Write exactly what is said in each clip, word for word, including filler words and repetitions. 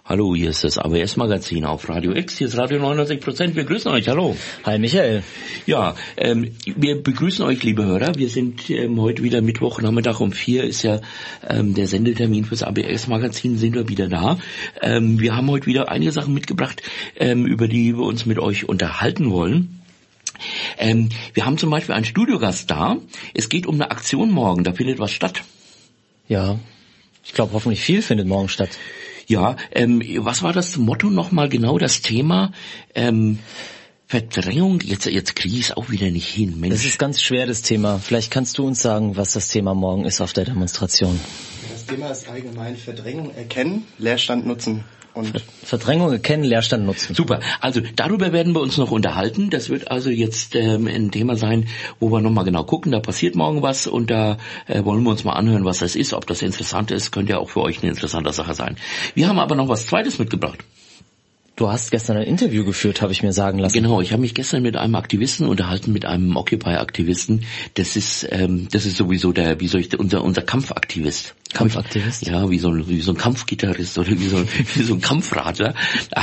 Hallo, hier ist das A W S-Magazin auf Radio X, hier ist Radio neunundneunzig Prozent, wir grüßen euch, hallo. Hi Michael. Ja, ähm, wir begrüßen euch, liebe Hörer, wir sind ähm, heute wieder Mittwoch, Nachmittag um vier ist ja ähm, der Sendetermin fürs A W S-Magazin, sind wir wieder da. Ähm, wir haben heute wieder einige Sachen mitgebracht, ähm, über die wir uns mit euch unterhalten wollen. Ähm, wir haben zum Beispiel einen Studiogast da, es geht um eine Aktion morgen, da findet was statt. Ja, ich glaube hoffentlich viel findet morgen statt. Ja, ähm, was war das Motto nochmal genau, das Thema? Ähm, Verdrängung, jetzt, jetzt kriege ich es auch wieder nicht hin, Mensch. Das ist ganz schwer, das Thema. Vielleicht kannst du uns sagen, was das Thema morgen ist auf der Demonstration. Das Thema ist allgemein Verdrängung erkennen, Leerstand nutzen. Und Verdrängung erkennen, Leerstand nutzen. Super, also darüber werden wir uns noch unterhalten. Das wird also jetzt ähm, ein Thema sein, wo wir nochmal genau gucken. Da passiert morgen was und da äh, wollen wir uns mal anhören, was das ist. Ob das interessant ist, könnte ja auch für euch eine interessante Sache sein. Wir haben aber noch was Zweites mitgebracht. Du hast gestern ein Interview geführt, habe ich mir sagen lassen. Genau, ich habe mich gestern mit einem Aktivisten unterhalten, mit einem Occupy-Aktivisten. Das ist, ähm, das ist sowieso der, wie soll ich, unser unser Kampfaktivist. Kampfaktivist? Ja, wie so ein, wie so ein Kampfgitarrist oder wie so ein, wie so ein Kampfradler.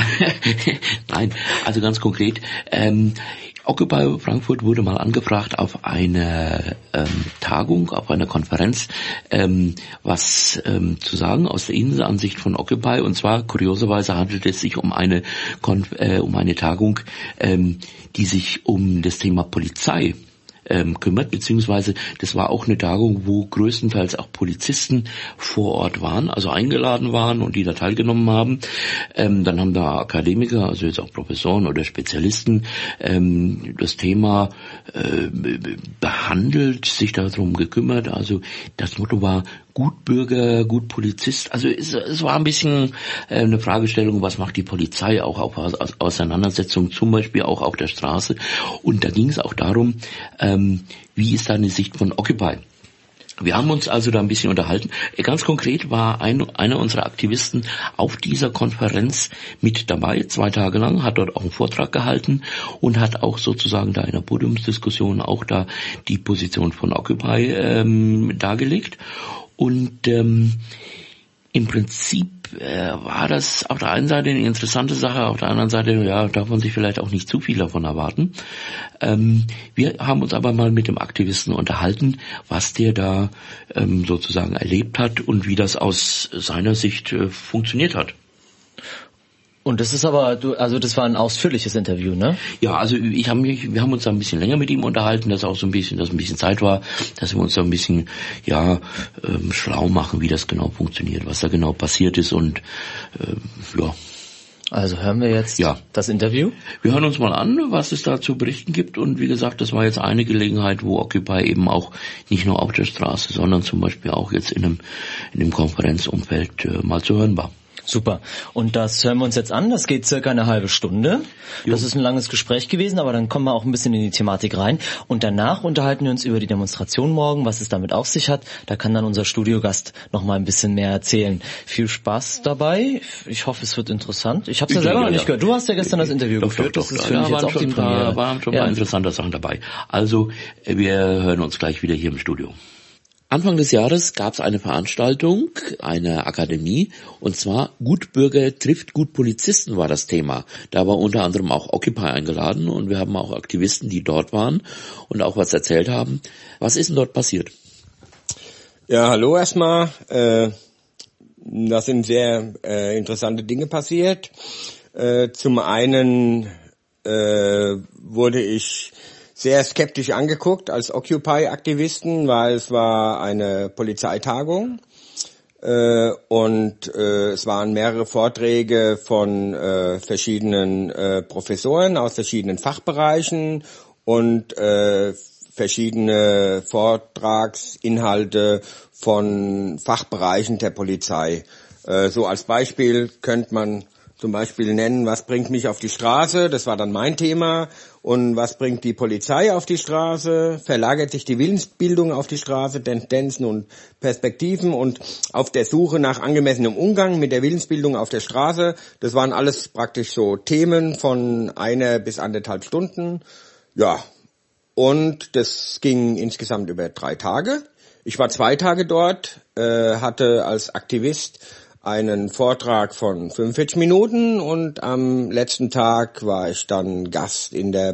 Nein, also ganz konkret. Ähm, Occupy Frankfurt wurde mal angefragt auf eine ähm, Tagung, auf eine Konferenz, ähm, was ähm, zu sagen aus der Innenansicht von Occupy. Und zwar kurioserweise handelt es sich um eine Konf- äh, um eine Tagung, ähm, die sich um das Thema Polizei Ähm, kümmert, beziehungsweise das war auch eine Tagung, wo größtenteils auch Polizisten vor Ort waren, also eingeladen waren und die da teilgenommen haben. Ähm, dann haben da Akademiker, also jetzt auch Professoren oder Spezialisten, ähm, das Thema äh, behandelt, sich darum gekümmert. Also das Motto war gut Bürger, gut Polizist. Also es, es war ein bisschen äh, eine Fragestellung, was macht die Polizei auch auf Aus- Auseinandersetzungen, zum Beispiel auch auf der Straße. Und da ging es auch darum, ähm, wie ist da eine Sicht von Occupy? Wir haben uns also da ein bisschen unterhalten. Ganz konkret war ein, einer unserer Aktivisten auf dieser Konferenz mit dabei, zwei Tage lang, hat dort auch einen Vortrag gehalten und hat auch sozusagen da in der Podiumsdiskussion auch da die Position von Occupy ähm, dargelegt. Und ähm, im Prinzip äh, war das auf der einen Seite eine interessante Sache, auf der anderen Seite, ja, darf man sich vielleicht auch nicht zu viel davon erwarten. Ähm, wir haben uns aber mal mit dem Aktivisten unterhalten, was der da ähm, sozusagen erlebt hat und wie das aus seiner Sicht äh, funktioniert hat. Und das ist aber, du, also das war ein ausführliches Interview, ne? Ja, also ich habe mich, wir haben uns da ein bisschen länger mit ihm unterhalten, dass auch so ein bisschen, dass ein bisschen Zeit war, dass wir uns da ein bisschen, ja, ähm, schlau machen, wie das genau funktioniert, was da genau passiert ist und ähm, ja. Also hören wir jetzt ja. das Interview? Wir hören uns mal an, was es da zu berichten gibt und wie gesagt, das war jetzt eine Gelegenheit, wo Occupy eben auch nicht nur auf der Straße, sondern zum Beispiel auch jetzt in einem, in einem Konferenzumfeld äh, mal zu hören war. Super. Und das hören wir uns jetzt an. Das geht circa eine halbe Stunde. Jo. Das ist ein langes Gespräch gewesen, aber dann kommen wir auch ein bisschen in die Thematik rein. Und danach unterhalten wir uns über die Demonstration morgen, was es damit auf sich hat. Da kann dann unser Studiogast noch mal ein bisschen mehr erzählen. Viel Spaß dabei. Ich hoffe, es wird interessant. Ich habe es ja selber noch nicht gehört. Du hast ja gestern das Interview doch, geführt. Doch, das doch, ist doch. für Da mich jetzt waren auch die schon, Premiere. da waren schon ja. mal interessante Sachen dabei. Also, wir hören uns gleich wieder hier im Studio. Anfang des Jahres gab es eine Veranstaltung, eine Akademie, und zwar Gutbürger trifft gut Polizisten war das Thema. Da war unter anderem auch Occupy eingeladen und wir haben auch Aktivisten, die dort waren und auch was erzählt haben. Was ist denn dort passiert? Ja, hallo erstmal. Äh, da sind sehr äh, interessante Dinge passiert. Äh, zum einen äh, wurde ich sehr skeptisch angeguckt als Occupy-Aktivisten, weil es war eine Polizeitagung äh, und äh, es waren mehrere Vorträge von äh, verschiedenen äh, Professoren aus verschiedenen Fachbereichen und äh, verschiedene Vortragsinhalte von Fachbereichen der Polizei. Äh, so als Beispiel könnte man zum Beispiel nennen, was bringt mich auf die Straße, das war dann mein Thema, und was bringt die Polizei auf die Straße, verlagert sich die Willensbildung auf die Straße, Tendenzen und Perspektiven und auf der Suche nach angemessenem Umgang mit der Willensbildung auf der Straße, das waren alles praktisch so Themen von einer bis anderthalb Stunden, ja, und das ging insgesamt über drei Tage. Ich war zwei Tage dort, äh, hatte als Aktivist einen Vortrag von fünfundvierzig Minuten und am letzten Tag war ich dann Gast in der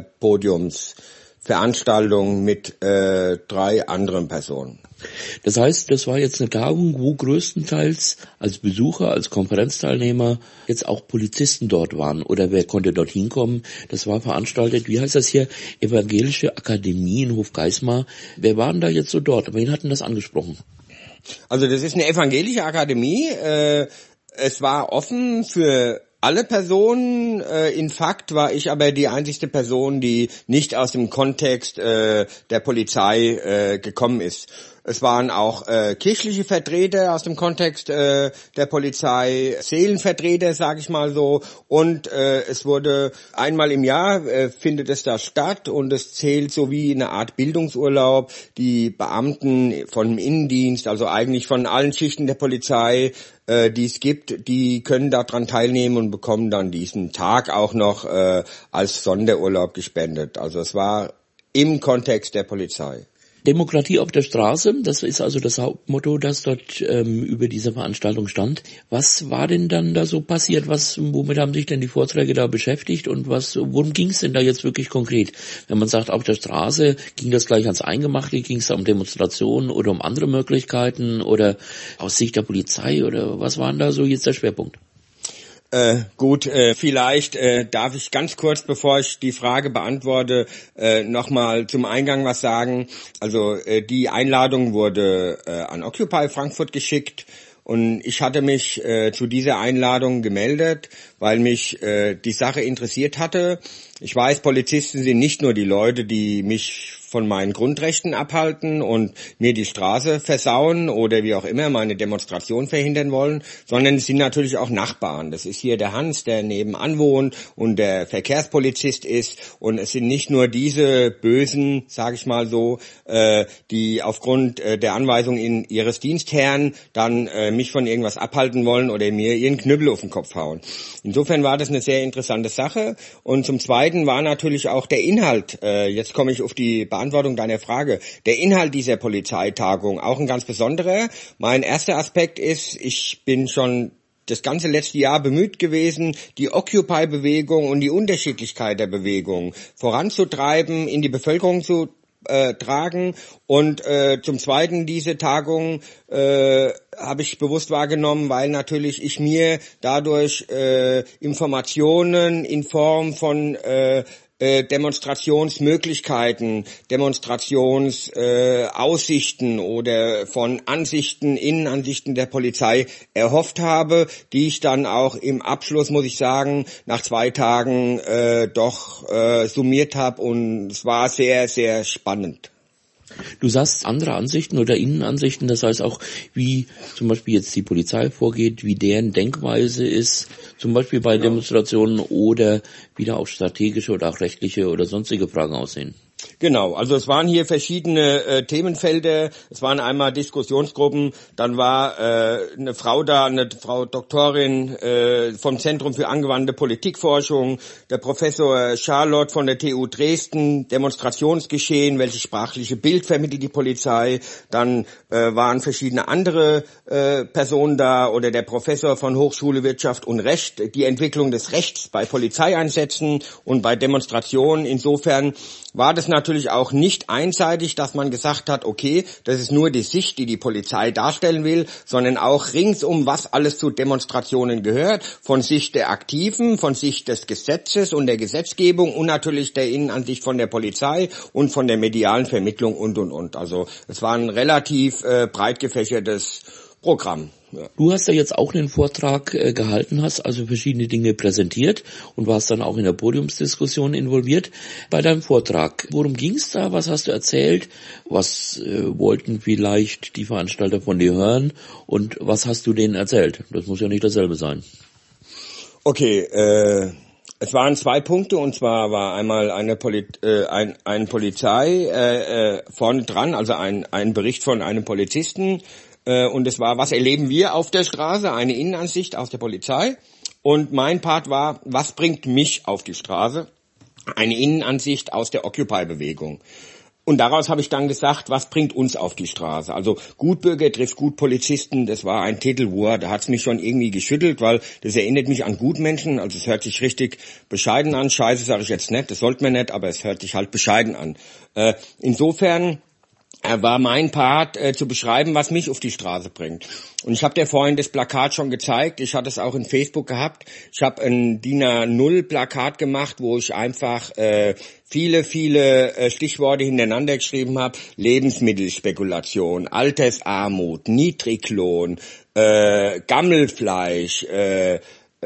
Podiumsveranstaltung mit äh, drei anderen Personen. Das heißt, das war jetzt eine Tagung, wo größtenteils als Besucher, als Konferenzteilnehmer jetzt auch Polizisten dort waren. Oder wer konnte dort hinkommen? Das war veranstaltet, wie heißt das hier, Evangelische Akademie in Hofgeismar. Wer waren da jetzt so dort? Wen hatten das angesprochen? Also das ist eine evangelische Akademie. Äh, es war offen für alle Personen. Äh, in Fakt war ich aber die einzigste Person, die nicht aus dem Kontext äh, der Polizei äh, gekommen ist. Es waren auch äh, kirchliche Vertreter aus dem Kontext äh, der Polizei, Seelenvertreter, sage ich mal so. Und äh, es wurde einmal im Jahr äh, findet es da statt und es zählt so wie eine Art Bildungsurlaub. Die Beamten vom Innendienst, also eigentlich von allen Schichten der Polizei, äh, die es gibt, die können daran teilnehmen und bekommen dann diesen Tag auch noch äh, als Sonderurlaub gespendet. Also es war im Kontext der Polizei. Demokratie auf der Straße, das ist also das Hauptmotto, das dort ähm, über diese Veranstaltung stand. Was war denn dann da so passiert? Was, womit haben sich denn die Vorträge da beschäftigt und was, worum ging es denn da jetzt wirklich konkret? Wenn man sagt, auf der Straße, ging das gleich ans Eingemachte, ging es da um Demonstrationen oder um andere Möglichkeiten oder aus Sicht der Polizei oder was war denn da so jetzt der Schwerpunkt? Äh, gut, äh, vielleicht äh, darf ich ganz kurz, bevor ich die Frage beantworte, äh, nochmal zum Eingang was sagen. Also äh, die Einladung wurde äh, an Occupy Frankfurt geschickt und ich hatte mich äh, zu dieser Einladung gemeldet, weil mich äh, die Sache interessiert hatte. Ich weiß, Polizisten sind nicht nur die Leute, die mich von meinen Grundrechten abhalten und mir die Straße versauen oder wie auch immer meine Demonstration verhindern wollen, sondern es sind natürlich auch Nachbarn. Das ist hier der Hans, der nebenan wohnt und der Verkehrspolizist ist und es sind nicht nur diese Bösen, sage ich mal so, äh, die aufgrund äh, der Anweisung in ihres Dienstherrn dann äh, mich von irgendwas abhalten wollen oder mir ihren Knüppel auf den Kopf hauen. Insofern war das eine sehr interessante Sache und zum Zweiten war natürlich auch der Inhalt, äh, jetzt komme ich auf die Beantwortung deiner Frage. Der Inhalt dieser Polizeitagung auch ein ganz besonderer. Mein erster Aspekt ist, ich bin schon das ganze letzte Jahr bemüht gewesen, die Occupy-Bewegung und die Unterschiedlichkeit der Bewegung voranzutreiben, in die Bevölkerung zu äh, tragen. Und äh, zum Zweiten, diese Tagung äh, habe ich bewusst wahrgenommen, weil natürlich ich mir dadurch äh, Informationen in Form von äh, Demonstrationsmöglichkeiten, Demonstrationsaussichten äh, oder von Ansichten, Innenansichten der Polizei erhofft habe, die ich dann auch im Abschluss, muss ich sagen, nach zwei Tagen äh, doch äh, summiert habe und es war sehr, sehr spannend. Du sagst andere Ansichten oder Innenansichten, das heißt auch, wie zum Beispiel jetzt die Polizei vorgeht, wie deren Denkweise ist, zum Beispiel bei Demonstrationen oder wie da auch strategische oder auch rechtliche oder sonstige Fragen aussehen. Genau, also es waren hier verschiedene äh, Themenfelder, es waren einmal Diskussionsgruppen, dann war äh, eine Frau da, eine Frau Doktorin äh, vom Zentrum für angewandte Politikforschung, der Professor Charlotte von der T U Dresden, Demonstrationsgeschehen, welches sprachliche Bild vermittelt die Polizei, dann äh, waren verschiedene andere äh, Personen da oder der Professor von Hochschule Wirtschaft und Recht, die Entwicklung des Rechts bei Polizeieinsätzen und bei Demonstrationen. Insofern war das natürlich auch nicht einseitig, dass man gesagt hat, okay, das ist nur die Sicht, die die Polizei darstellen will, sondern auch ringsum, was alles zu Demonstrationen gehört, von Sicht der Aktiven, von Sicht des Gesetzes und der Gesetzgebung und natürlich der Innenansicht von der Polizei und von der medialen Vermittlung und, und, und. Also es war ein relativ äh, breit gefächertes Programm. Ja. Du hast ja jetzt auch einen Vortrag äh, gehalten, hast also verschiedene Dinge präsentiert und warst dann auch in der Podiumsdiskussion involviert. Bei deinem Vortrag, worum ging's da? Was hast du erzählt? Was äh, wollten vielleicht die Veranstalter von dir hören? Und was hast du denen erzählt? Das muss ja nicht dasselbe sein. Okay, äh... es waren zwei Punkte, und zwar war einmal eine, Poli- äh, ein, ein Polizei äh, äh, vorne dran, also ein, ein Bericht von einem Polizisten, äh, und es war, was erleben wir auf der Straße, eine Innenansicht aus der Polizei, und mein Part war, was bringt mich auf die Straße, eine Innenansicht aus der Occupy-Bewegung. Und daraus habe ich dann gesagt, was bringt uns auf die Straße? Also Gutbürger trifft Gutpolizisten, das war ein Titelwort, da hat's mich schon irgendwie geschüttelt, weil das erinnert mich an Gutmenschen, also es hört sich richtig bescheiden an, scheiße sage ich jetzt nicht, das sollte man nicht, aber es hört sich halt bescheiden an. Äh, insofern war mein Part äh, zu beschreiben, was mich auf die Straße bringt. Und ich habe dir vorhin das Plakat schon gezeigt, ich hatte es auch in Facebook gehabt. Ich habe ein D I N A null Plakat gemacht, wo ich einfach äh, viele, viele äh, Stichworte hintereinander geschrieben habe. Lebensmittelspekulation, Altersarmut, Niedriglohn, äh, Gammelfleisch, äh,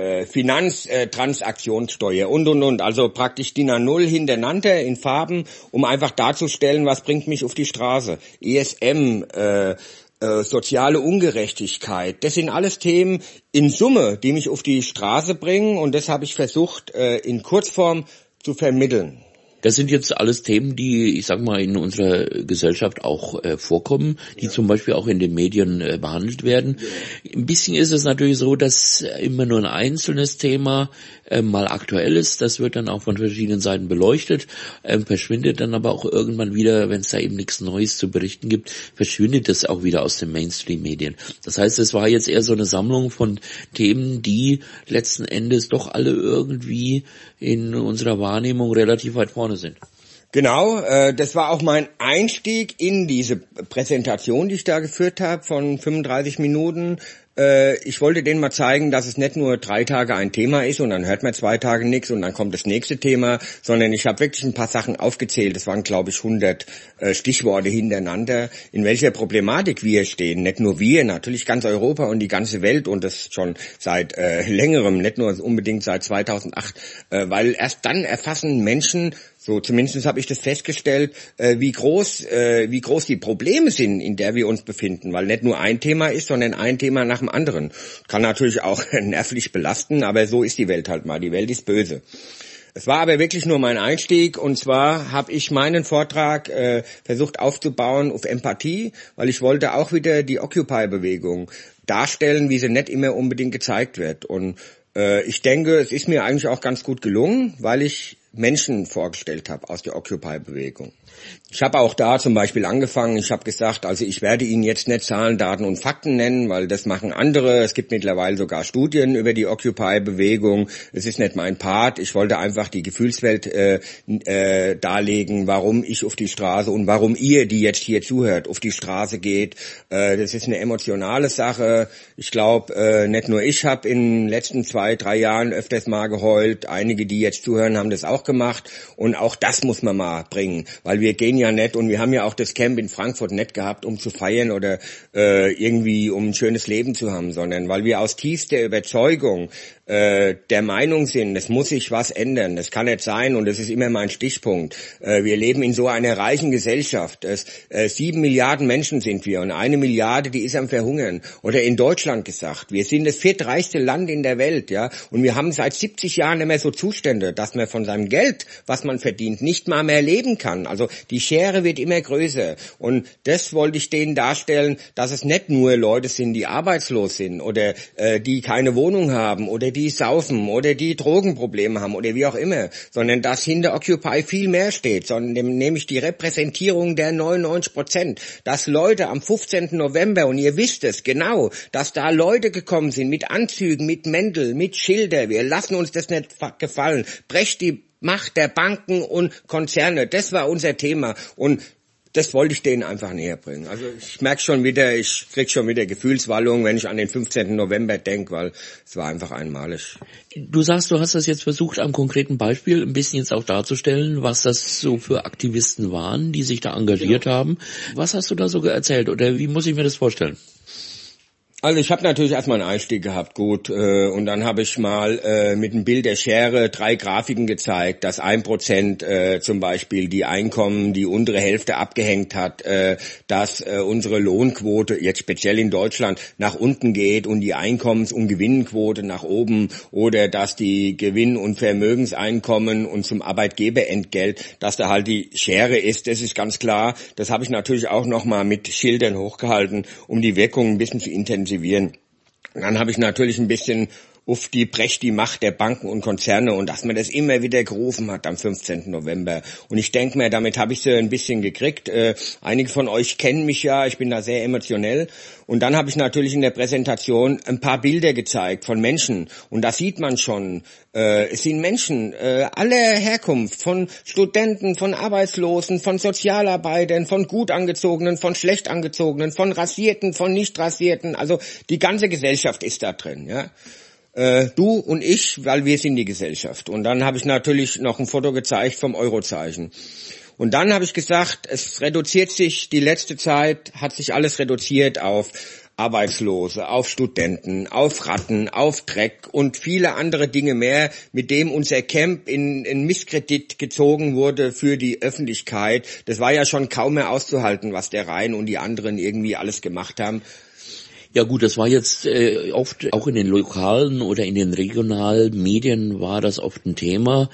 Finanztransaktionssteuer und, und, und. Also praktisch D I N A null hintereinander in Farben, um einfach darzustellen, was bringt mich auf die Straße. E S M, äh, äh, soziale Ungerechtigkeit, das sind alles Themen in Summe, die mich auf die Straße bringen und das habe ich versucht, äh, in Kurzform zu vermitteln. Das sind jetzt alles Themen, die, ich sag mal, in unserer Gesellschaft auch äh, vorkommen, die ja. zum Beispiel auch in den Medien äh, behandelt werden. Ja. Ein bisschen ist es natürlich so, dass immer nur ein einzelnes Thema äh, mal aktuell ist. Das wird dann auch von verschiedenen Seiten beleuchtet, äh, verschwindet dann aber auch irgendwann wieder, wenn es da eben nichts Neues zu berichten gibt, verschwindet es auch wieder aus den Mainstream-Medien. Das heißt, es war jetzt eher so eine Sammlung von Themen, die letzten Endes doch alle irgendwie in unserer Wahrnehmung relativ weit vorne sind. Genau, äh, das war auch mein Einstieg in diese Präsentation, die ich da geführt habe von fünfunddreißig Minuten. Äh, ich wollte denen mal zeigen, dass es nicht nur drei Tage ein Thema ist und dann hört man zwei Tage nichts und dann kommt das nächste Thema, sondern ich habe wirklich ein paar Sachen aufgezählt. Das waren, glaube ich, hundert äh, Stichworte hintereinander, in welcher Problematik wir stehen. Nicht nur wir, natürlich ganz Europa und die ganze Welt und das schon seit äh, längerem, nicht nur unbedingt seit zweitausendacht, äh, weil erst dann erfassen Menschen, so zumindest habe ich das festgestellt, äh, wie groß äh, wie groß die Probleme sind, in der wir uns befinden, weil nicht nur ein Thema ist, sondern ein Thema nach dem anderen. Kann natürlich auch nervlich belasten, aber so ist die Welt halt mal. Die Welt ist böse. Es war aber wirklich nur mein Einstieg und zwar habe ich meinen Vortrag äh, versucht aufzubauen auf Empathie, weil ich wollte auch wieder die Occupy-Bewegung darstellen, wie sie nicht immer unbedingt gezeigt wird. Und äh, ich denke, es ist mir eigentlich auch ganz gut gelungen, weil ich Menschen vorgestellt habe aus der Occupy-Bewegung. Ich habe auch da zum Beispiel angefangen, ich habe gesagt, also ich werde Ihnen jetzt nicht Zahlen, Daten und Fakten nennen, weil das machen andere. Es gibt mittlerweile sogar Studien über die Occupy-Bewegung. Es ist nicht mein Part. Ich wollte einfach die Gefühlswelt äh, äh, darlegen, warum ich auf die Straße und warum ihr, die jetzt hier zuhört, auf die Straße geht. Äh, das ist eine emotionale Sache. Ich glaube, äh, nicht nur ich habe in den letzten zwei, drei Jahren öfters mal geheult. Einige, die jetzt zuhören, haben das auch gemacht. Und auch das muss man mal bringen, weil wir gehen ja nicht und wir haben ja auch das Camp in Frankfurt nicht gehabt, um zu feiern oder äh, irgendwie um ein schönes Leben zu haben, sondern weil wir aus tiefster Überzeugung äh, der Meinung sind, es muss sich was ändern, das kann nicht sein und das ist immer mein Stichpunkt. Äh, wir leben in so einer reichen Gesellschaft, es, äh, sieben Milliarden Menschen sind wir und eine Milliarde, die ist am Verhungern. Oder in Deutschland gesagt, wir sind das viertreichste Land in der Welt, ja, und wir haben seit siebzig Jahren immer so Zustände, dass man von seinem Geld, was man verdient, nicht mal mehr leben kann. Also die Schere wird immer größer und das wollte ich denen darstellen, dass es nicht nur Leute sind, die arbeitslos sind oder äh, die keine Wohnung haben oder die saufen oder die Drogenprobleme haben oder wie auch immer, sondern dass hinter Occupy viel mehr steht, sondern nämlich die Repräsentierung der neunundneunzig Prozent, dass Leute am fünfzehnten November, und ihr wisst es genau, dass da Leute gekommen sind mit Anzügen, mit Mänteln, mit Schilder, wir lassen uns das nicht gefallen, brecht die Macht der Banken und Konzerne, das war unser Thema und das wollte ich denen einfach näher bringen. Also ich merke schon wieder, ich krieg schon wieder Gefühlswallung, wenn ich an den fünfzehnten November denke, weil es war einfach einmalig. Du sagst, du hast das jetzt versucht, am konkreten Beispiel ein bisschen jetzt auch darzustellen, was das so für Aktivisten waren, die sich da engagiert genau. haben. Was hast du da so erzählt oder wie muss ich mir das vorstellen? Also ich habe natürlich erstmal einen Einstieg gehabt, gut, äh, und dann habe ich mal äh, mit einem Bild der Schere drei Grafiken gezeigt, dass ein Prozent äh, zum Beispiel die Einkommen, die untere Hälfte abgehängt hat, äh, dass äh, unsere Lohnquote, jetzt speziell in Deutschland, nach unten geht und die Einkommens- und Gewinnquote nach oben oder dass die Gewinn- und Vermögenseinkommen und zum Arbeitgeberentgelt, dass da halt die Schere ist, das ist ganz klar. Das habe ich natürlich auch nochmal mit Schildern hochgehalten, um die Wirkung ein bisschen zu intensivieren. Und dann habe ich natürlich ein bisschen auf die Brech die Macht der Banken und Konzerne und dass man das immer wieder gerufen hat am fünfzehnten November. Und ich denke mir, damit habe ich sie ein bisschen gekriegt. Äh, einige von euch kennen mich ja, ich bin da sehr emotionell. Und dann habe ich natürlich in der Präsentation ein paar Bilder gezeigt von Menschen. Und da sieht man schon, äh, es sind Menschen äh, aller Herkunft, von Studenten, von Arbeitslosen, von Sozialarbeitern, von gut angezogenen, von schlecht angezogenen, von Rasierten, von nicht Rasierten. Also die ganze Gesellschaft ist da drin, ja. Äh, du und ich, weil wir sind die Gesellschaft. Und dann habe ich natürlich noch ein Foto gezeigt vom Eurozeichen. Und dann habe ich gesagt, es reduziert sich, die letzte Zeit hat sich alles reduziert auf Arbeitslose, auf Studenten, auf Ratten, auf Dreck und viele andere Dinge mehr, mit dem unser Camp in, in Misskredit gezogen wurde für die Öffentlichkeit. Das war ja schon kaum mehr auszuhalten, was der Rhein und die anderen irgendwie alles gemacht haben. Ja gut, das war jetzt äh, oft, auch in den lokalen oder in den regionalen Medien war das oft ein Thema.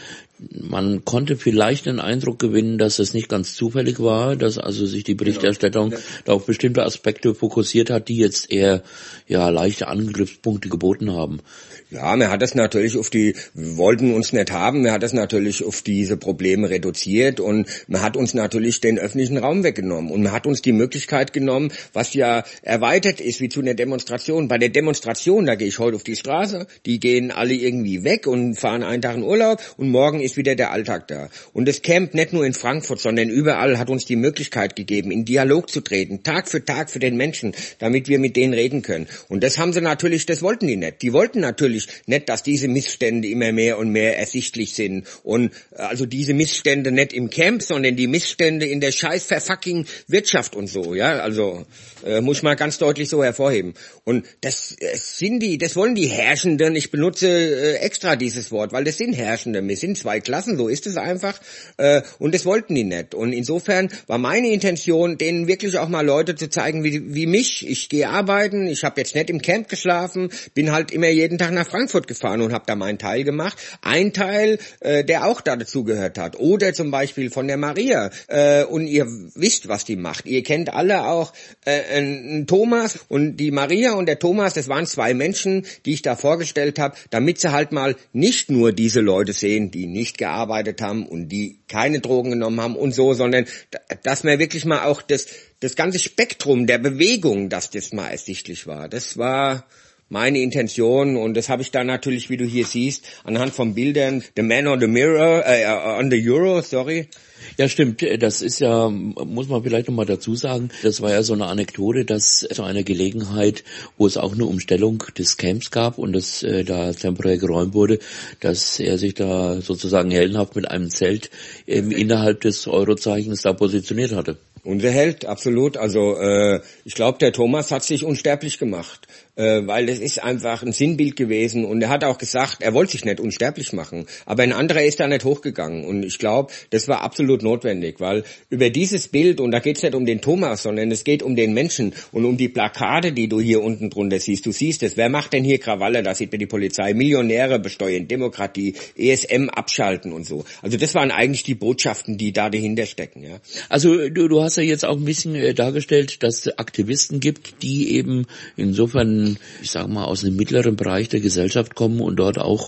Man konnte vielleicht den Eindruck gewinnen, dass es nicht ganz zufällig war, dass also sich die Berichterstattung genau. da auf bestimmte Aspekte fokussiert hat, die jetzt eher ja leichte Angriffspunkte geboten haben. Ja, man hat das natürlich auf die, wir wollten uns nicht haben, man hat das natürlich auf diese Probleme reduziert und man hat uns natürlich den öffentlichen Raum weggenommen und man hat uns die Möglichkeit genommen, was ja erweitert ist, wie zu einer Demonstration. Bei der Demonstration, da gehe ich heute auf die Straße, die gehen alle irgendwie weg und fahren einen Tag in Urlaub und morgen ist wieder der Alltag da. Und das Camp, nicht nur in Frankfurt, sondern überall, hat uns die Möglichkeit gegeben, in Dialog zu treten, Tag für Tag für den Menschen, damit wir mit denen reden können. Und das haben sie natürlich, das wollten die nicht. Die wollten natürlich nicht, dass diese Missstände immer mehr und mehr ersichtlich sind. Und also diese Missstände nicht im Camp, sondern die Missstände in der scheiß verfucking Wirtschaft und so, ja, also äh, muss ich mal ganz deutlich so hervorheben. Und das äh, sind die, das wollen die Herrschenden, ich benutze äh, extra dieses Wort, weil das sind Herrschende, wir sind zwei Klassen, so ist es einfach, äh, und das wollten die nicht. Und insofern war meine Intention, denen wirklich auch mal Leute zu zeigen, wie, wie mich, ich gehe arbeiten, ich habe jetzt nicht im Camp geschlafen, bin halt immer jeden Tag nach Frankfurt gefahren und habe da meinen Teil gemacht. Ein Teil, äh, der auch da dazugehört hat. Oder zum Beispiel von der Maria. Äh, und ihr wisst, was die macht. Ihr kennt alle auch äh, einen Thomas und die Maria und der Thomas, das waren zwei Menschen, die ich da vorgestellt habe, damit sie halt mal nicht nur diese Leute sehen, die nicht gearbeitet haben und die keine Drogen genommen haben und so, sondern dass man wirklich mal auch das, das ganze Spektrum der Bewegung, dass das mal ersichtlich war. Das war meine Intention und das habe ich dann natürlich, wie du hier siehst, anhand von Bildern, The Man on the Mirror, äh, on the Euro, sorry. Ja, stimmt. Das ist ja, muss man vielleicht nochmal dazu sagen, das war ja so eine Anekdote, dass zu einer Gelegenheit, wo es auch eine Umstellung des Camps gab und das äh, da temporär geräumt wurde, dass er sich da sozusagen heldenhaft mit einem Zelt ähm, innerhalb des Eurozeichens da positioniert hatte. Unser Held, absolut. Also äh, ich glaube, der Thomas hat sich unsterblich gemacht, äh, weil das ist einfach ein Sinnbild gewesen. Und er hat auch gesagt, er wollte sich nicht unsterblich machen. Aber ein anderer ist da nicht hochgegangen. Und ich glaube, das war absolut notwendig, weil über dieses Bild, und da geht es nicht um den Thomas, sondern es geht um den Menschen und um die Plakate, die du hier unten drunter siehst. Du siehst es, wer macht denn hier Krawalle? Da sieht man die Polizei. Millionäre besteuern, Demokratie, E S M abschalten und so. Also das waren eigentlich die Botschaften, die da dahinter stecken. Ja. Also du, du hast ja jetzt auch ein bisschen äh, dargestellt, dass es Aktivisten gibt, die eben insofern, ich sag mal, aus dem mittleren Bereich der Gesellschaft kommen und dort auch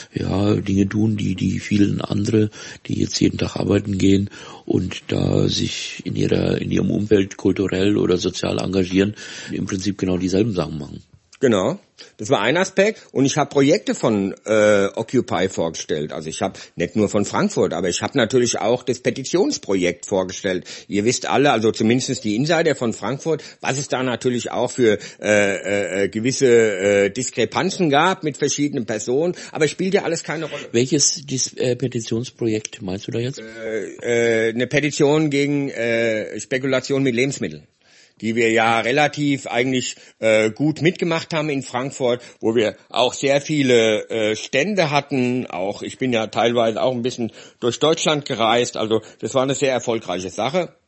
ja Dinge tun, die die vielen andere, die jetzt jeden Tag arbeiten gehen und da sich in ihrer in ihrem Umfeld kulturell oder sozial engagieren, im Prinzip genau dieselben Sachen machen. Genau, das war ein Aspekt und ich habe Projekte von äh, Occupy vorgestellt. Also ich habe nicht nur von Frankfurt, aber ich habe natürlich auch das Petitionsprojekt vorgestellt. Ihr wisst alle, also zumindest die Insider von Frankfurt, was es da natürlich auch für äh, äh, gewisse äh, Diskrepanzen gab mit verschiedenen Personen, aber spielt ja alles keine Rolle. Welches Dis- äh, Petitionsprojekt meinst du da jetzt? Äh, äh, eine Petition gegen äh, Spekulation mit Lebensmitteln, die wir ja relativ eigentlich äh, gut mitgemacht haben in Frankfurt, wo wir auch sehr viele äh, Stände hatten. Auch ich bin ja teilweise auch ein bisschen durch Deutschland gereist, also das war eine sehr erfolgreiche Sache.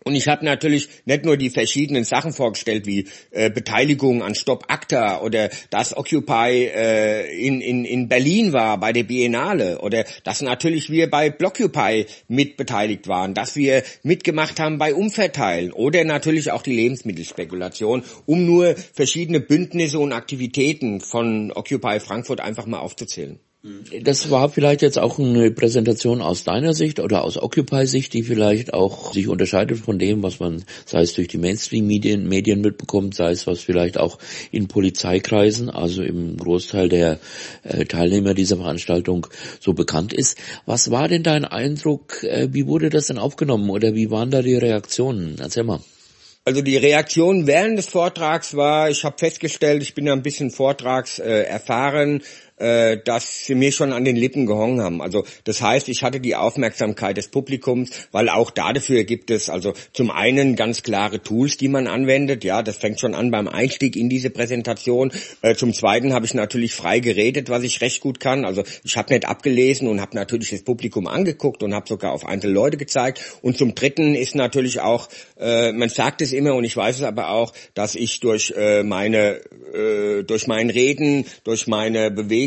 Und ich habe natürlich nicht nur die verschiedenen Sachen vorgestellt, wie äh, Beteiligung an Stop Acta oder dass Occupy äh, in, in, in Berlin war bei der Biennale oder dass natürlich wir bei Blockupy mitbeteiligt waren, dass wir mitgemacht haben bei Umverteilen oder natürlich auch die Lebensmittelspekulation, um nur verschiedene Bündnisse und Aktivitäten von Occupy Frankfurt einfach mal aufzuzählen. Das war vielleicht jetzt auch eine Präsentation aus deiner Sicht oder aus Occupy-Sicht, die vielleicht auch sich unterscheidet von dem, was man, sei es durch die Mainstream-Medien Medien mitbekommt, sei es was vielleicht auch in Polizeikreisen, also im Großteil der äh, Teilnehmer dieser Veranstaltung so bekannt ist. Was war denn dein Eindruck, äh, wie wurde das denn aufgenommen oder wie waren da die Reaktionen? Erzähl mal. Also die Reaktion während des Vortrags war, ich habe festgestellt, ich bin ja ein bisschen Vortrags äh, erfahren, äh, dass sie mir schon an den Lippen gehangen haben. Also das heißt, ich hatte die Aufmerksamkeit des Publikums, weil auch dafür gibt es also zum einen ganz klare Tools, die man anwendet. Ja, das fängt schon an beim Einstieg in diese Präsentation. Äh, zum Zweiten habe ich natürlich frei geredet, was ich recht gut kann. Also ich habe nicht abgelesen und habe natürlich das Publikum angeguckt und habe sogar auf einzelne Leute gezeigt. Und zum Dritten ist natürlich auch, äh, man sagt es immer und ich weiß es aber auch, dass ich durch äh, meine, äh, durch mein Reden, durch meine Bewegung,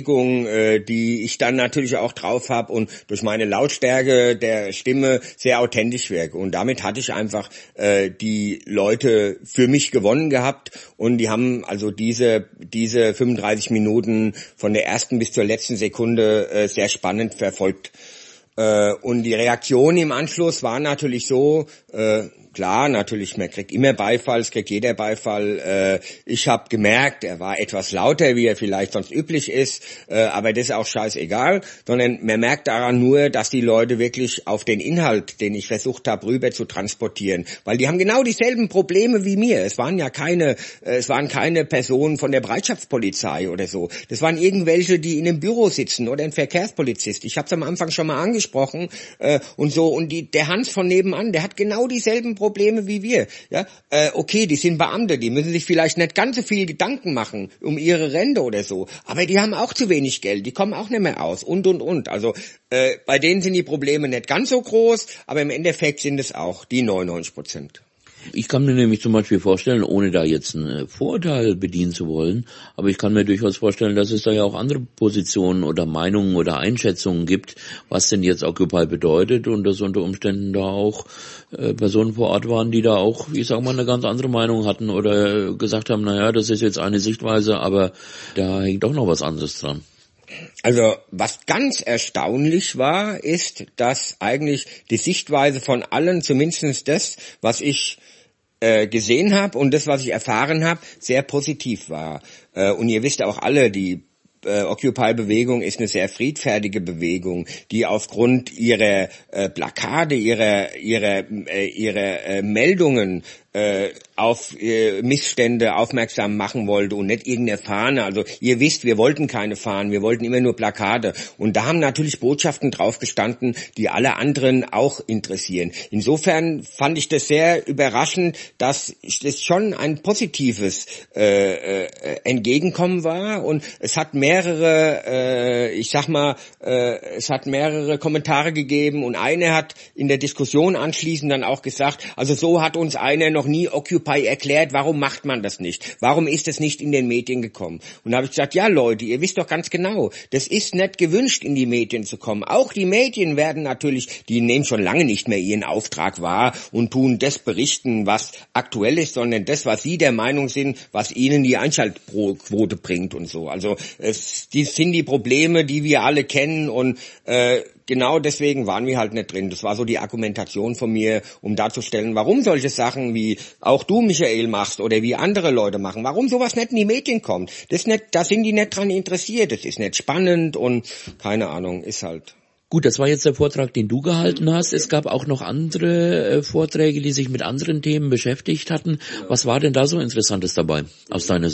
die ich dann natürlich auch drauf habe und durch meine Lautstärke der Stimme sehr authentisch wirke. Und damit hatte ich einfach äh, die Leute für mich gewonnen gehabt und die haben also diese diese fünfunddreißig Minuten von der ersten bis zur letzten Sekunde äh, sehr spannend verfolgt. Äh, und die Reaktion im Anschluss war natürlich so, äh, klar, natürlich, man kriegt immer Beifall, es kriegt jeder Beifall. Äh, ich habe gemerkt, er war etwas lauter, wie er vielleicht sonst üblich ist, äh, aber das ist auch scheißegal, sondern man merkt daran nur, dass die Leute wirklich auf den Inhalt, den ich versucht habe, rüber zu transportieren, weil die haben genau dieselben Probleme wie mir. Es waren ja keine, äh, es waren keine Personen von der Bereitschaftspolizei oder so. Das waren irgendwelche, die in einem Büro sitzen oder ein Verkehrspolizist. Ich habe es am Anfang schon mal angesprochen äh, und so. Und die, der Hans von nebenan, der hat genau dieselben Probleme. Probleme wie wir. Ja, äh, okay, die sind Beamte, die müssen sich vielleicht nicht ganz so viel Gedanken machen um ihre Rente oder so, aber die haben auch zu wenig Geld, die kommen auch nicht mehr aus und und und. Also äh, bei denen sind die Probleme nicht ganz so groß, aber im Endeffekt sind es auch die neunundneunzig Prozent. Ich kann mir nämlich zum Beispiel vorstellen, ohne da jetzt einen Vorurteil bedienen zu wollen, aber ich kann mir durchaus vorstellen, dass es da ja auch andere Positionen oder Meinungen oder Einschätzungen gibt, was denn jetzt Occupy bedeutet und dass unter Umständen da auch äh, Personen vor Ort waren, die da auch, ich sag mal, eine ganz andere Meinung hatten oder gesagt haben, naja, das ist jetzt eine Sichtweise, aber da hängt doch noch was anderes dran. Also was ganz erstaunlich war, ist, dass eigentlich die Sichtweise von allen, zumindest das, was ich äh, gesehen habe und das, was ich erfahren habe, sehr positiv war. Äh, und ihr wisst auch alle, die äh, Occupy-Bewegung ist eine sehr friedfertige Bewegung, die aufgrund ihrer äh, Plakate, ihrer ihrer äh, ihrer äh, Meldungen äh, auf äh, Missstände aufmerksam machen wollte und nicht irgendeine Fahne. Also ihr wisst, wir wollten keine Fahnen, wir wollten immer nur Plakate. Und da haben natürlich Botschaften drauf gestanden, die alle anderen auch interessieren. Insofern fand ich das sehr überraschend, dass das schon ein positives äh, äh, Entgegenkommen war. Und es hat mehrere, äh, ich sag mal, äh, es hat mehrere Kommentare gegeben und einer hat in der Diskussion anschließend dann auch gesagt, also so hat uns einer noch nie Occupy erklärt, warum macht man das nicht? Warum ist es nicht in den Medien gekommen? Und da habe ich gesagt, ja Leute, ihr wisst doch ganz genau, das ist nicht gewünscht, in die Medien zu kommen. Auch die Medien werden natürlich, die nehmen schon lange nicht mehr ihren Auftrag wahr und tun das berichten, was aktuell ist, sondern das, was sie der Meinung sind, was ihnen die Einschaltquote bringt und so. Also es die sind die Probleme, die wir alle kennen und äh, genau deswegen waren wir halt nicht drin. Das war so die Argumentation von mir, um darzustellen, warum solche Sachen wie auch du, Michael, machst oder wie andere Leute machen, warum sowas nicht in die Medien kommt. Das ist nicht, da sind die nicht dran interessiert. Das ist nicht spannend und keine Ahnung, ist halt. Gut, das war jetzt der Vortrag, den du gehalten hast. Es gab auch noch andere äh, Vorträge, die sich mit anderen Themen beschäftigt hatten. Was war denn da so Interessantes dabei, aus deiner Sicht?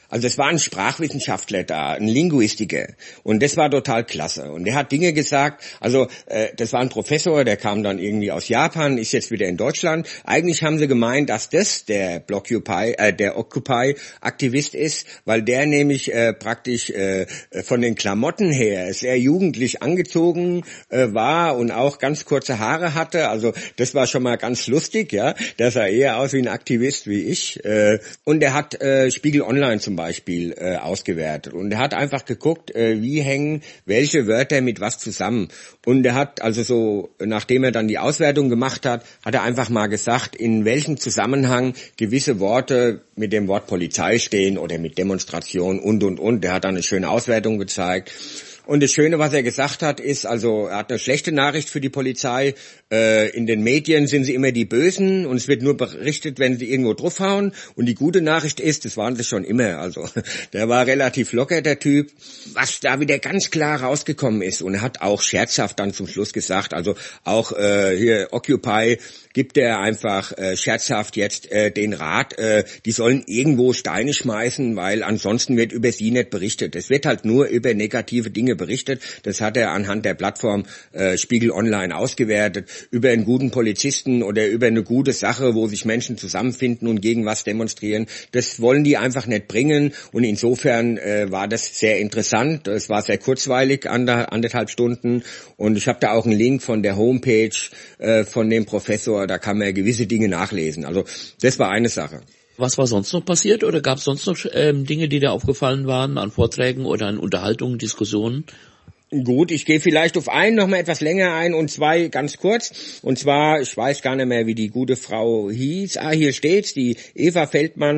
Also es war ein Sprachwissenschaftler da, ein Linguistiker, und das war total klasse. Und der hat Dinge gesagt, also äh, das war ein Professor, der kam dann irgendwie aus Japan, ist jetzt wieder in Deutschland. Eigentlich haben sie gemeint, dass das der Blockupy, äh, der Occupy-Aktivist ist, weil der nämlich äh, praktisch äh, von den Klamotten her sehr jugendlich angezogen äh, war und auch ganz kurze Haare hatte. Also das war schon mal ganz lustig, ja. Der sah eher aus wie ein Aktivist wie ich. Äh, und er hat äh, Spiegel Online zum Beispiel äh, ausgewertet. Und er hat einfach geguckt, äh, wie hängen welche Wörter mit was zusammen. Und er hat also so, nachdem er dann die Auswertung gemacht hat, hat er einfach mal gesagt, in welchem Zusammenhang gewisse Worte mit dem Wort Polizei stehen oder mit Demonstration und, und, und. Er hat dann eine schöne Auswertung gezeigt. Und das Schöne, was er gesagt hat, ist, also er hat eine schlechte Nachricht für die Polizei. Äh, in den Medien sind sie immer die Bösen und es wird nur berichtet, wenn sie irgendwo draufhauen. Und die gute Nachricht ist, das waren sie schon immer. Also der war relativ locker, der Typ. Was da wieder ganz klar rausgekommen ist, und er hat auch scherzhaft dann zum Schluss gesagt, also auch äh, hier Occupy gibt er einfach äh, scherzhaft jetzt äh, den Rat, äh, die sollen irgendwo Steine schmeißen, weil ansonsten wird über sie nicht berichtet. Es wird halt nur über negative Dinge berichtet. Das hat er anhand der Plattform äh, Spiegel Online ausgewertet, über einen guten Polizisten oder über eine gute Sache, wo sich Menschen zusammenfinden und gegen was demonstrieren. Das wollen die einfach nicht bringen, und insofern äh, war das sehr interessant. Es war sehr kurzweilig, ander, anderthalb Stunden, und ich habe da auch einen Link von der Homepage äh, von dem Professor, da kann man gewisse Dinge nachlesen. Also das war eine Sache. Was war sonst noch passiert, oder gab es sonst noch ähm, Dinge, die dir aufgefallen waren an Vorträgen oder an Unterhaltungen, Diskussionen? Gut, ich gehe vielleicht auf einen noch mal etwas länger ein und zwei ganz kurz. Und zwar, ich weiß gar nicht mehr, wie die gute Frau hieß. Ah, hier steht's, die Eva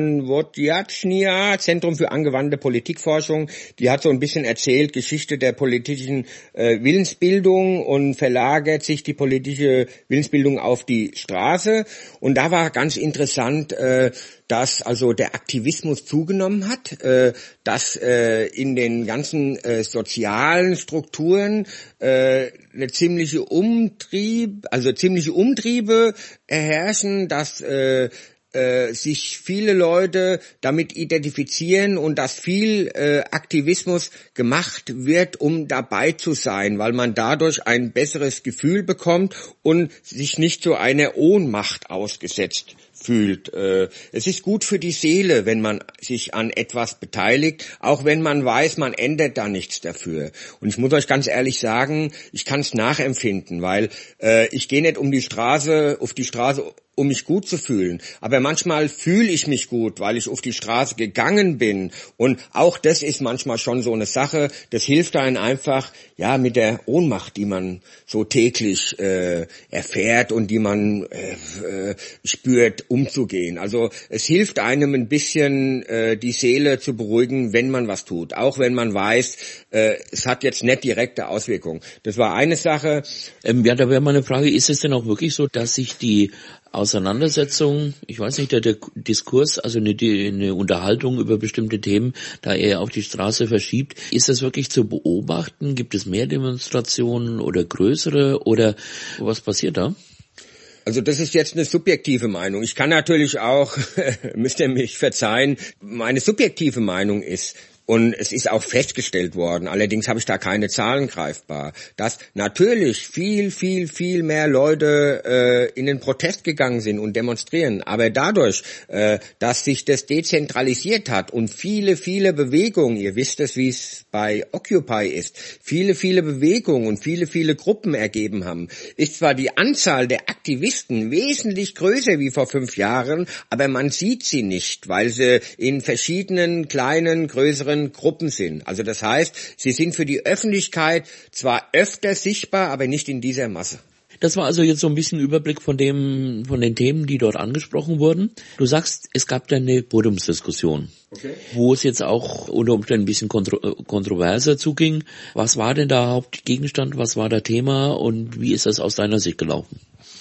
Feldmann-Wodjatschnia, Zentrum für angewandte Politikforschung. Die hat so ein bisschen erzählt, Geschichte der politischen äh, Willensbildung, und verlagert sich die politische Willensbildung auf die Straße. Und da war ganz interessant, äh, dass also der Aktivismus zugenommen hat, äh, dass äh, in den ganzen äh, sozialen Strukturen äh, eine ziemliche Umtrieb, also ziemliche Umtriebe herrschen, dass äh, äh, sich viele Leute damit identifizieren und dass viel äh, Aktivismus gemacht wird, um dabei zu sein, weil man dadurch ein besseres Gefühl bekommt und sich nicht so einer Ohnmacht ausgesetzt fühlt. Es ist gut für die Seele, wenn man sich an etwas beteiligt, auch wenn man weiß, man ändert da nichts dafür. Und ich muss euch ganz ehrlich sagen, ich kann es nachempfinden, weil äh, ich gehe nicht um die Straße, auf die Straße, um mich gut zu fühlen. Aber manchmal fühle ich mich gut, weil ich auf die Straße gegangen bin. Und auch das ist manchmal schon so eine Sache. Das hilft einem einfach, ja, mit der Ohnmacht, die man so täglich äh, erfährt und die man äh, äh, spürt, umzugehen. Also es hilft einem ein bisschen, äh, die Seele zu beruhigen, wenn man was tut. Auch wenn man weiß, äh, es hat jetzt nicht direkte Auswirkungen. Das war eine Sache. Ähm, ja, da wäre meine Frage, ist es denn auch wirklich so, dass sich die Auseinandersetzung, ich weiß nicht, der, der Diskurs, also eine, eine Unterhaltung über bestimmte Themen, da eher auf die Straße verschiebt. Ist das wirklich zu beobachten? Gibt es mehr Demonstrationen oder größere, oder was passiert da? Also das ist jetzt eine subjektive Meinung. Ich kann natürlich auch, müsst ihr mich verzeihen, meine subjektive Meinung ist, und es ist auch festgestellt worden, allerdings habe ich da keine Zahlen greifbar, dass natürlich viel, viel, viel mehr Leute äh, in den Protest gegangen sind und demonstrieren. Aber dadurch, äh, dass sich das dezentralisiert hat und viele, viele Bewegungen, ihr wisst es, wie es bei Occupy ist, viele, viele Bewegungen und viele, viele Gruppen ergeben haben, ist zwar die Anzahl der Aktivisten wesentlich größer wie vor fünf Jahren, aber man sieht sie nicht, weil sie in verschiedenen kleinen, größeren Gruppen sind. Also das heißt, sie sind für die Öffentlichkeit zwar öfter sichtbar, aber nicht in dieser Masse. Das war also jetzt so ein bisschen Überblick von dem, von den Themen, die dort angesprochen wurden. Du sagst, es gab da eine Podiumsdiskussion, okay, wo es jetzt auch unter Umständen ein bisschen kontro- kontroverser zuging. Was war denn da Hauptgegenstand, was war da Thema und wie ist das aus deiner Sicht gelaufen?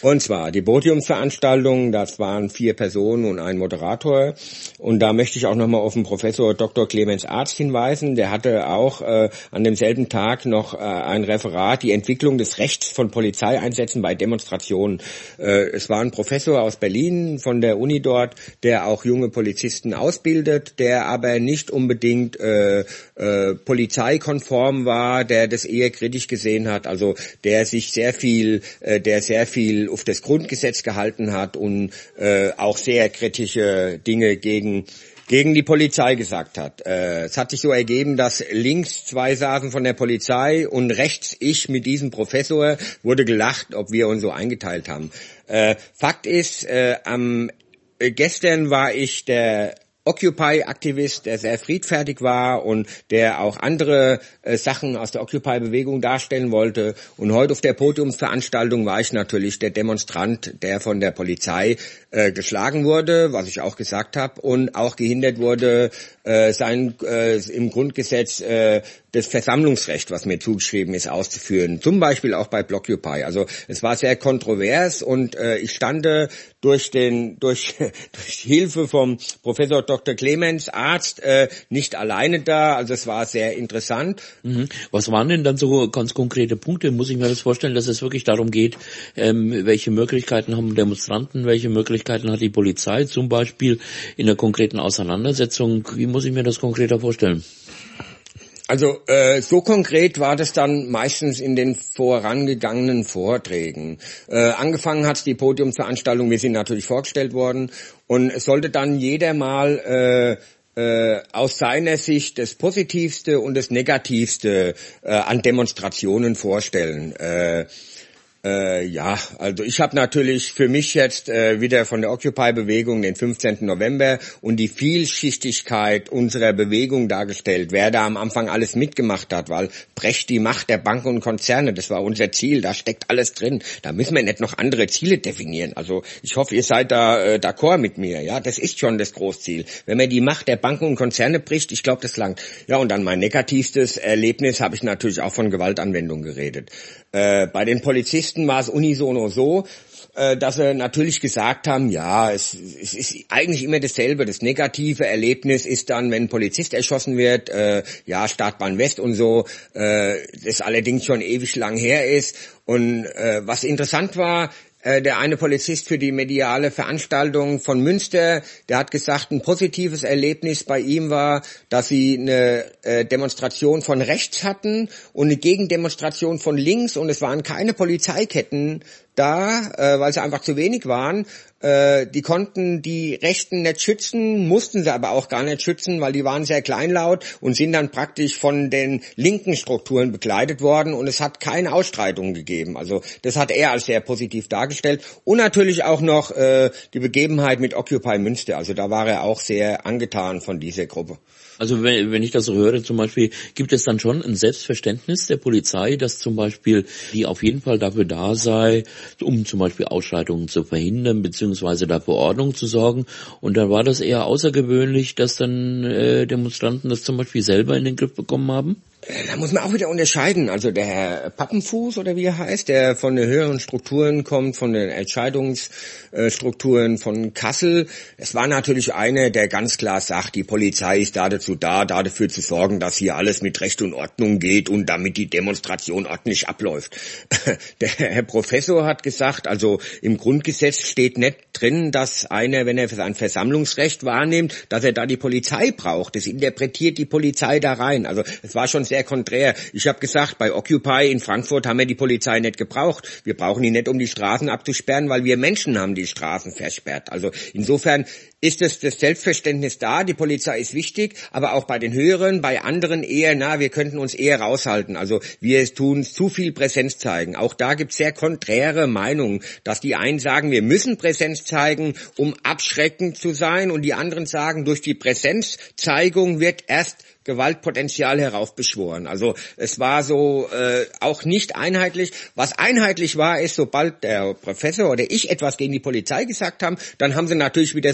Und zwar die Podiumsveranstaltung, das waren vier Personen und ein Moderator. Und da möchte ich auch nochmal auf den Professor Doktor Clemens Arzt hinweisen. Der hatte auch äh, an demselben Tag noch äh, ein Referat, die Entwicklung des Rechts von Polizeieinsätzen bei Demonstrationen. Äh, es war ein Professor aus Berlin von der Uni dort, der auch junge Polizisten ausbildet, der aber nicht unbedingt äh, äh, polizeikonform war, der das eher kritisch gesehen hat, also der sich sehr viel, äh, der sehr viel auf das Grundgesetz gehalten hat und äh, auch sehr kritische Dinge gegen gegen die Polizei gesagt hat. Äh, es hat sich so ergeben, dass links zwei saßen von der Polizei und rechts ich mit diesem Professor, wurde gelacht, ob wir uns so eingeteilt haben. Äh, Fakt ist, äh, am äh, gestern war ich der Occupy-Aktivist, der sehr friedfertig war und der auch andere äh, Sachen aus der Occupy-Bewegung darstellen wollte. Und heute auf der Podiumsveranstaltung war ich natürlich der Demonstrant, der von der Polizei äh, geschlagen wurde, was ich auch gesagt habe, und auch gehindert wurde, äh, sein äh, im Grundgesetz äh, das Versammlungsrecht, was mir zugeschrieben ist, auszuführen. Zum Beispiel auch bei Blockupy. Also es war sehr kontrovers und äh, ich stande durch den durch durch die Hilfe vom Professor Doktor Clemens Arzt äh, nicht alleine da. Also es war sehr interessant. Mhm. Was waren denn dann so ganz konkrete Punkte? Muss ich mir das vorstellen, dass es wirklich darum geht, ähm, welche Möglichkeiten haben Demonstranten, welche Möglichkeiten hat die Polizei, zum Beispiel in der konkreten Auseinandersetzung? Wie muss ich mir das konkreter vorstellen? Also äh, so konkret war das dann meistens in den vorangegangenen Vorträgen. Äh, angefangen hat die Podiumsveranstaltung, wir sind natürlich vorgestellt worden, und es sollte dann jeder mal äh, äh, aus seiner Sicht das Positivste und das Negativste äh, an Demonstrationen vorstellen. Äh, Äh, ja, also ich habe natürlich für mich jetzt äh, wieder von der Occupy-Bewegung den fünfzehnten November und die Vielschichtigkeit unserer Bewegung dargestellt, wer da am Anfang alles mitgemacht hat, weil Brecht die Macht der Banken und Konzerne, das war unser Ziel, da steckt alles drin. Da müssen wir nicht noch andere Ziele definieren. Also ich hoffe, ihr seid da äh, d'accord mit mir. Ja, das ist schon das Großziel. Wenn man die Macht der Banken und Konzerne bricht, ich glaube, das langt. Ja, und dann mein negativstes Erlebnis habe ich natürlich auch von Gewaltanwendung geredet. Äh, bei den Polizisten war es unisono so, äh, dass sie natürlich gesagt haben, ja, es, es ist eigentlich immer dasselbe. Das negative Erlebnis ist dann, wenn ein Polizist erschossen wird, äh, ja, Startbahn West und so, äh, das allerdings schon ewig lang her ist. Und äh, was interessant war, der eine Polizist für die mediale Veranstaltung von Münster, der hat gesagt, ein positives Erlebnis bei ihm war, dass sie eine äh, Demonstration von rechts hatten und eine Gegendemonstration von links, und es waren keine Polizeiketten da, äh, weil sie einfach zu wenig waren. Äh, die konnten die Rechten nicht schützen, mussten sie aber auch gar nicht schützen, weil die waren sehr kleinlaut und sind dann praktisch von den linken Strukturen begleitet worden, und es hat keine Ausstreitungen gegeben. Also das hat er als sehr positiv dargestellt. Und natürlich auch noch äh, die Begebenheit mit Occupy Münster. Also da war er auch sehr angetan von dieser Gruppe. Also wenn, wenn ich das so höre, zum Beispiel, gibt es dann schon ein Selbstverständnis der Polizei, dass zum Beispiel die auf jeden Fall dafür da sei, um zum Beispiel Ausschreitungen zu verhindern, beziehungsweise dafür Ordnung zu sorgen. Und dann war das eher außergewöhnlich, dass dann äh, Demonstranten das zum Beispiel selber in den Griff bekommen haben? Da muss man auch wieder unterscheiden. Also der Herr Pappenfuß, oder wie er heißt, der von den höheren Strukturen kommt, von den Entscheidungsstrukturen von Kassel. Es war natürlich einer, der ganz klar sagt, die Polizei ist da dazu da, da dafür zu sorgen, dass hier alles mit Recht und Ordnung geht und damit die Demonstration ordentlich abläuft. Der Herr Professor hat gesagt, also im Grundgesetz steht nicht drin, dass einer, wenn er sein Versammlungsrecht wahrnimmt, dass er da die Polizei braucht. Das interpretiert die Polizei da rein. Also es war schon sehr konträr. Ich habe gesagt, bei Occupy in Frankfurt haben wir die Polizei nicht gebraucht. Wir brauchen die nicht, um die Straßen abzusperren, weil wir Menschen haben die Straßen versperrt. Also insofern ist es das Selbstverständnis da, die Polizei ist wichtig, aber auch bei den Höheren, bei anderen eher, na, wir könnten uns eher raushalten. Also wir tun zu viel Präsenz zeigen. Auch da gibt es sehr konträre Meinungen, dass die einen sagen, wir müssen Präsenz zeigen, um abschreckend zu sein, und die anderen sagen, durch die Präsenzzeigung wird erst Gewaltpotenzial heraufbeschworen. Also es war so äh, auch nicht einheitlich. Was einheitlich war, ist, sobald der Professor oder ich etwas gegen die Polizei gesagt haben, dann haben sie natürlich wieder so zusammen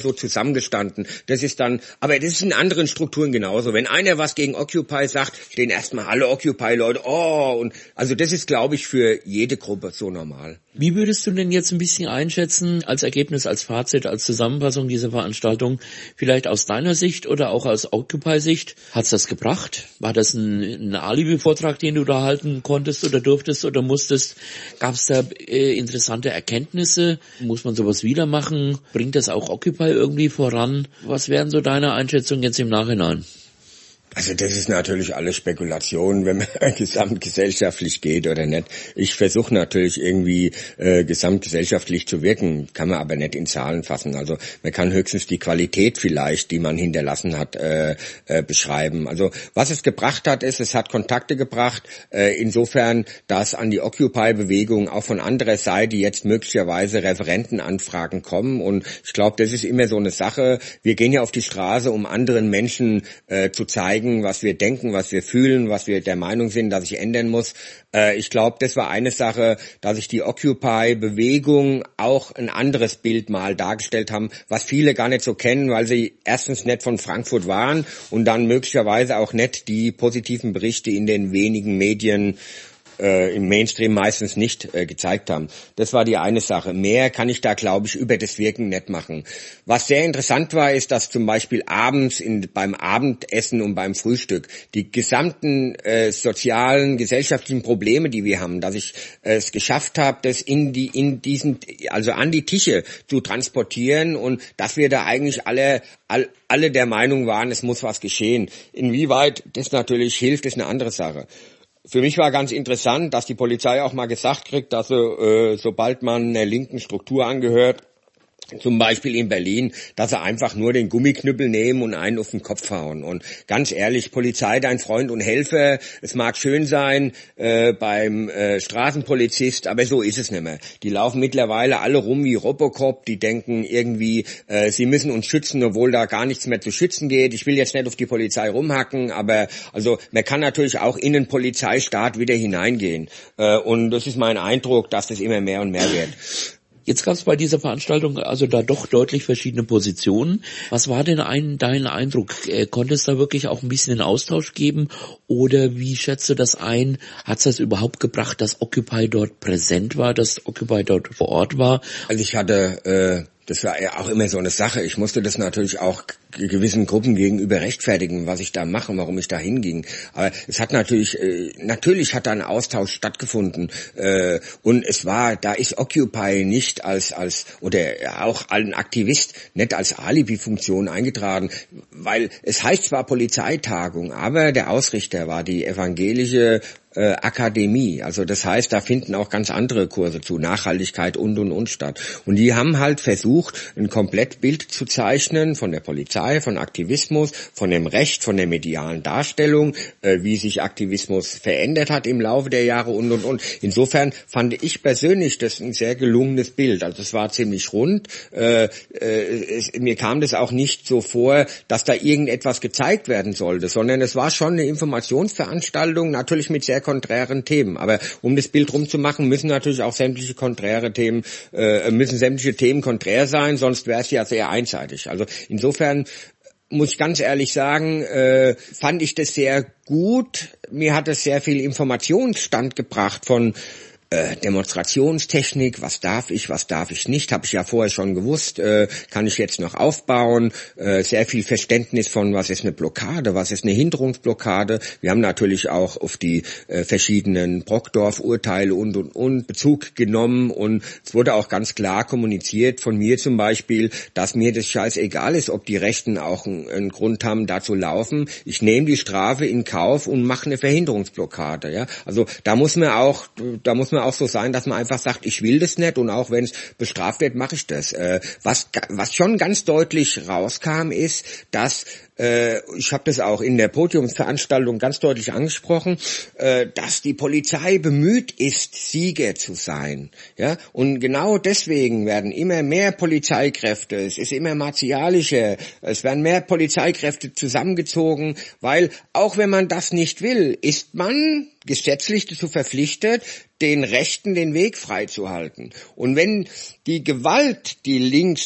zusammengestanden. Das ist dann, aber das ist in anderen Strukturen genauso. Wenn einer was gegen Occupy sagt, stehen erstmal alle Occupy-Leute, oh, und also das ist, glaube ich, für jede Gruppe so normal. Wie würdest du denn jetzt ein bisschen einschätzen, als Ergebnis, als Fazit, als Zusammenfassung dieser Veranstaltung, vielleicht aus deiner Sicht oder auch aus Occupy-Sicht, hat's das gebracht? War das ein, ein Alibi-Vortrag, den du da halten konntest oder durftest oder musstest? Gab's da äh, interessante Erkenntnisse? Muss man sowas wieder machen? Bringt das auch Occupy irgendwie voran? Was wären so deine Einschätzungen jetzt im Nachhinein? Also das ist natürlich alles Spekulation, wenn man gesamtgesellschaftlich geht oder nicht. Ich versuche natürlich irgendwie äh, gesamtgesellschaftlich zu wirken, kann man aber nicht in Zahlen fassen. Also man kann höchstens die Qualität vielleicht, die man hinterlassen hat, äh, äh, beschreiben. Also was es gebracht hat, ist, es hat Kontakte gebracht, äh, insofern, dass an die Occupy-Bewegung auch von anderer Seite jetzt möglicherweise Referentenanfragen kommen. Und ich glaube, das ist immer so eine Sache. Wir gehen ja auf die Straße, um anderen Menschen äh, zu zeigen, was wir denken, was wir fühlen, was wir der Meinung sind, dass sich ändern muss. Äh, ich glaube, das war eine Sache, dass sich die Occupy-Bewegung auch ein anderes Bild mal dargestellt haben, was viele gar nicht so kennen, weil sie erstens nicht von Frankfurt waren und dann möglicherweise auch nicht die positiven Berichte in den wenigen Medien äh, im Mainstream meistens nicht äh, gezeigt haben. Das war die eine Sache. Mehr kann ich da, glaube ich, über das Wirken nicht machen. Was sehr interessant war, ist, dass zum Beispiel abends in, beim Abendessen und beim Frühstück die gesamten äh, sozialen, gesellschaftlichen Probleme, die wir haben, dass ich äh, es geschafft habe, das in die in diesen, also an die Tische zu transportieren und dass wir da eigentlich alle all, alle der Meinung waren, es muss was geschehen. Inwieweit das natürlich hilft, ist eine andere Sache. Für mich war ganz interessant, dass die Polizei auch mal gesagt kriegt, dass sie, äh, sobald man einer linken Struktur angehört, zum Beispiel in Berlin, dass sie einfach nur den Gummiknüppel nehmen und einen auf den Kopf hauen. Und ganz ehrlich, Polizei, dein Freund und Helfer, es mag schön sein äh, beim äh, Straßenpolizist, aber so ist es nicht mehr. Die laufen mittlerweile alle rum wie Robocop, die denken irgendwie, äh, sie müssen uns schützen, obwohl da gar nichts mehr zu schützen geht. Ich will jetzt nicht auf die Polizei rumhacken, aber also man kann natürlich auch in den Polizeistaat wieder hineingehen. Äh, und das ist mein Eindruck, dass das immer mehr und mehr wird. Jetzt gab es bei dieser Veranstaltung also da doch deutlich verschiedene Positionen. Was war denn ein, dein Eindruck? Äh, konnte es da wirklich auch ein bisschen einen Austausch geben? Oder wie schätzt du das ein? Hat es das überhaupt gebracht, dass Occupy dort präsent war, dass Occupy dort vor Ort war? Also ich hatte... Äh Das war ja auch immer so eine Sache. Ich musste das natürlich auch gewissen Gruppen gegenüber rechtfertigen, was ich da mache, warum ich da hinging. Aber es hat natürlich, äh, natürlich hat da ein Austausch stattgefunden. Äh, und es war, da ist Occupy nicht als, als, oder auch ein Aktivist nicht als Alibi-Funktion eingetragen, weil es heißt zwar Polizeitagung, aber der Ausrichter war die evangelische Äh, Akademie, also das heißt, da finden auch ganz andere Kurse zu, Nachhaltigkeit und und und statt. Und die haben halt versucht, ein Komplettbild zu zeichnen von der Polizei, von Aktivismus, von dem Recht, von der medialen Darstellung, äh, wie sich Aktivismus verändert hat im Laufe der Jahre und und und. Insofern fand ich persönlich das ein sehr gelungenes Bild. Also es war ziemlich rund. Äh, äh, es, mir kam das auch nicht so vor, dass da irgendetwas gezeigt werden sollte, sondern es war schon eine Informationsveranstaltung, natürlich mit sehr konträren Themen. Aber um das Bild rumzumachen, müssen natürlich auch sämtliche konträre Themen, äh, müssen sämtliche Themen konträr sein, sonst wäre es ja sehr einseitig. Also insofern muss ich ganz ehrlich sagen, äh, fand ich das sehr gut. Mir hat es sehr viel Informationsstand gebracht von äh, Demonstrationstechnik, was darf ich, was darf ich nicht, habe ich ja vorher schon gewusst, äh, kann ich jetzt noch aufbauen, äh, sehr viel Verständnis von, was ist eine Blockade, was ist eine Hinderungsblockade. Wir haben natürlich auch auf die äh, verschiedenen Brockdorf-Urteile und und und Bezug genommen und es wurde auch ganz klar kommuniziert von mir zum Beispiel, dass mir das scheißegal ist, ob die Rechten auch einen, einen Grund haben, da zu laufen. Ich nehme die Strafe in Kauf und mache eine Verhinderungsblockade. Ja, also da muss man auch, da muss man auch so sein, dass man einfach sagt, ich will das nicht und auch wenn es bestraft wird, mache ich das. Äh, was, was schon ganz deutlich rauskam, ist, dass äh, ich habe das auch in der Podiumsveranstaltung ganz deutlich angesprochen, äh, dass die Polizei bemüht ist, Sieger zu sein. Ja, und genau deswegen werden immer mehr Polizeikräfte, es ist immer martialischer, es werden mehr Polizeikräfte zusammengezogen, weil auch wenn man das nicht will, ist man gesetzlich dazu verpflichtet, den Rechten den Weg freizuhalten. Und wenn die Gewalt, die links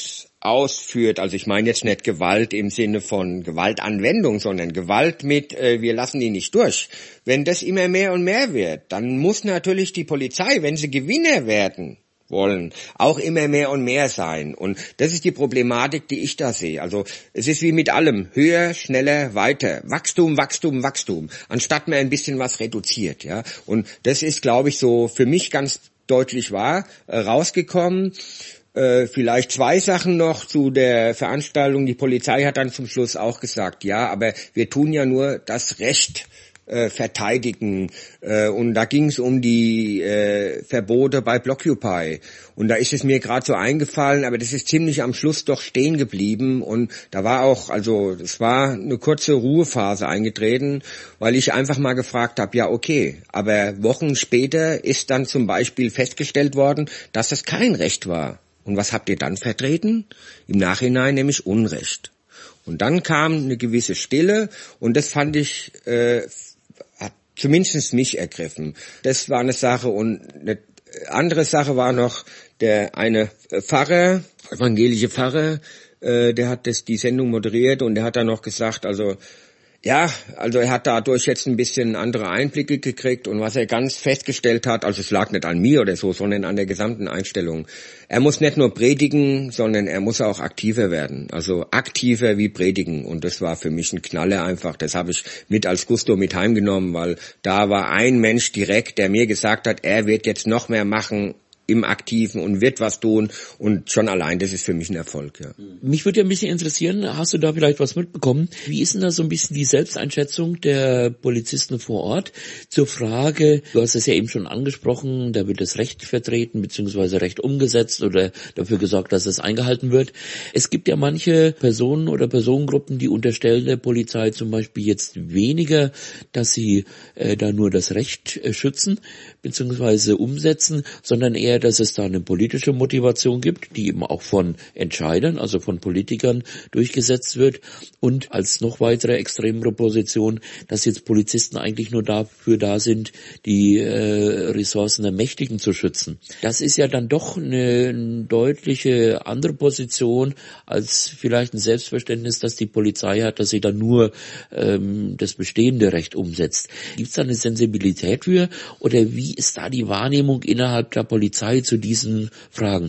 ausführt, also ich meine jetzt nicht Gewalt im Sinne von Gewaltanwendung, sondern Gewalt mit, äh, wir lassen die nicht durch. Wenn das immer mehr und mehr wird, dann muss natürlich die Polizei, wenn sie Gewinner werden wollen, auch immer mehr und mehr sein. Und das ist die Problematik, die ich da sehe. Also es ist wie mit allem, höher, schneller, weiter. Wachstum, Wachstum, Wachstum, anstatt man ein bisschen was reduziert. Ja. Und das ist, glaube ich, so für mich ganz deutlich wahr, äh, rausgekommen. Äh, vielleicht zwei Sachen noch zu der Veranstaltung. Die Polizei hat dann zum Schluss auch gesagt, ja, aber wir tun ja nur das Recht äh, verteidigen. Äh, und da ging es um die äh, Verbote bei Blockupy. Und da ist es mir gerade so eingefallen, aber das ist ziemlich am Schluss doch stehen geblieben. Und da war auch, also es war eine kurze Ruhephase eingetreten, weil ich einfach mal gefragt habe, ja okay, aber Wochen später ist dann zum Beispiel festgestellt worden, dass das kein Recht war. Und was habt ihr dann vertreten? Im Nachhinein nämlich Unrecht. Und dann kam eine gewisse Stille und das fand ich, äh, hat zumindest mich ergriffen. Das war eine Sache und eine andere Sache war noch, der eine Pfarrer, evangelische Pfarrer, äh, der hat das die Sendung moderiert und der hat dann noch gesagt, also ja, also er hat dadurch jetzt ein bisschen andere Einblicke gekriegt und was er ganz festgestellt hat, also es lag nicht an mir oder so, sondern an der gesamten Einstellung. Er muss nicht nur predigen, sondern er muss auch aktiver werden, also aktiver wie predigen und das war für mich ein Knaller einfach. Das habe ich mit als Gusto mit heimgenommen, weil da war ein Mensch direkt, der mir gesagt hat, er wird jetzt noch mehr machen im Aktiven und wird was tun und schon allein, das ist für mich ein Erfolg, ja. Mich würde ja ein bisschen interessieren, hast du da vielleicht was mitbekommen? Wie ist denn da so ein bisschen die Selbsteinschätzung der Polizisten vor Ort zur Frage, du hast es ja eben schon angesprochen, da wird das Recht vertreten bzw. Recht umgesetzt oder dafür gesorgt, dass es eingehalten wird. Es gibt ja manche Personen oder Personengruppen, die unterstellen der Polizei zum Beispiel jetzt weniger, dass sie äh, da nur das Recht äh, schützen bzw. umsetzen, sondern eher, dass es da eine politische Motivation gibt, die eben auch von Entscheidern, also von Politikern durchgesetzt wird und als noch weitere extremere Position, dass jetzt Polizisten eigentlich nur dafür da sind, die äh, Ressourcen der Mächtigen zu schützen. Das ist ja dann doch eine, eine deutliche andere Position als vielleicht ein Selbstverständnis, dass die Polizei hat, dass sie dann nur ähm, das bestehende Recht umsetzt. Gibt es da eine Sensibilität für oder wie ist da die Wahrnehmung innerhalb der Polizei zu diesen Fragen?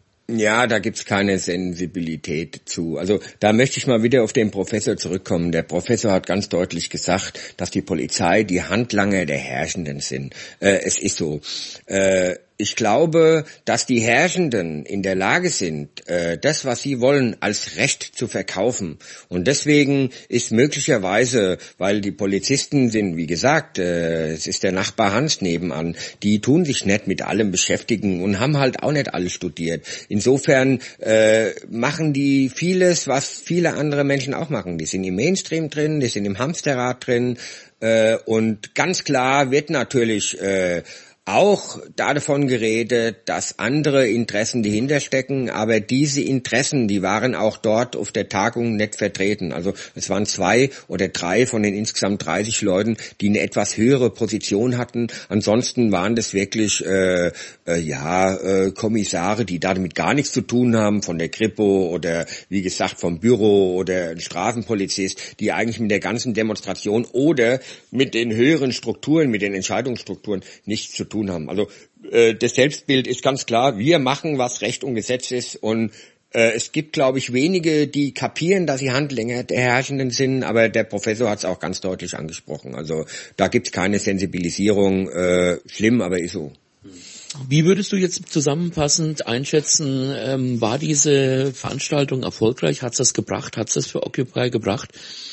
Ja, da gibt's keine Sensibilität zu. Also da möchte ich mal wieder auf den Professor zurückkommen. Der Professor hat ganz deutlich gesagt, dass die Polizei die Handlanger der Herrschenden sind. Äh, es ist so. Äh, Ich glaube, dass die Herrschenden in der Lage sind, äh, das, was sie wollen, als Recht zu verkaufen. Und deswegen ist möglicherweise, weil die Polizisten sind, wie gesagt, äh, es ist der Nachbar Hans nebenan, die tun sich nicht mit allem beschäftigen und haben halt auch nicht alles studiert. Insofern äh, machen die vieles, was viele andere Menschen auch machen. Die sind im Mainstream drin, die sind im Hamsterrad drin äh, und ganz klar wird natürlich äh, auch davon geredet, dass andere Interessen dahinter stecken, aber diese Interessen, die waren auch dort auf der Tagung nicht vertreten. Also es waren zwei oder drei von den insgesamt dreißig Leuten, die eine etwas höhere Position hatten. Ansonsten waren das wirklich äh, äh, ja äh, Kommissare, die damit gar nichts zu tun haben, von der Kripo oder wie gesagt vom Büro oder ein Straßenpolizist, die eigentlich mit der ganzen Demonstration oder mit den höheren Strukturen, mit den Entscheidungsstrukturen nichts zu tun haben. Also äh, das Selbstbild ist ganz klar, wir machen, was Recht und Gesetz ist und äh, es gibt, glaube ich, wenige, die kapieren, dass sie Handlanger der Herrschenden sind, aber der Professor hat es auch ganz deutlich angesprochen. Also da gibt es keine Sensibilisierung, äh, schlimm, aber ist so. Wie würdest du jetzt zusammenfassend einschätzen, ähm, war diese Veranstaltung erfolgreich? Hat es das gebracht? Hat es das für Occupy gebracht?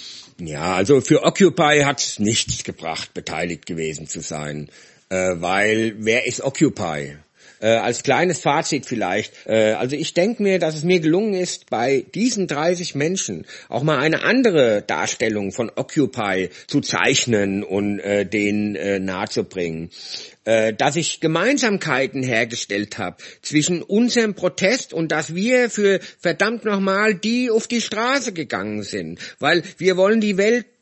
Ja, also für Occupy hat es nichts gebracht, beteiligt gewesen zu sein. Äh, weil, wer ist Occupy? Äh, als kleines Fazit vielleicht, äh, also ich denke mir, dass es mir gelungen ist, bei diesen dreißig Menschen auch mal eine andere Darstellung von Occupy zu zeichnen und äh, denen äh, nahezubringen. Äh, dass ich Gemeinsamkeiten hergestellt habe zwischen unserem Protest und dass wir für verdammt nochmal die auf die Straße gegangen sind. Weil wir wollen die Welt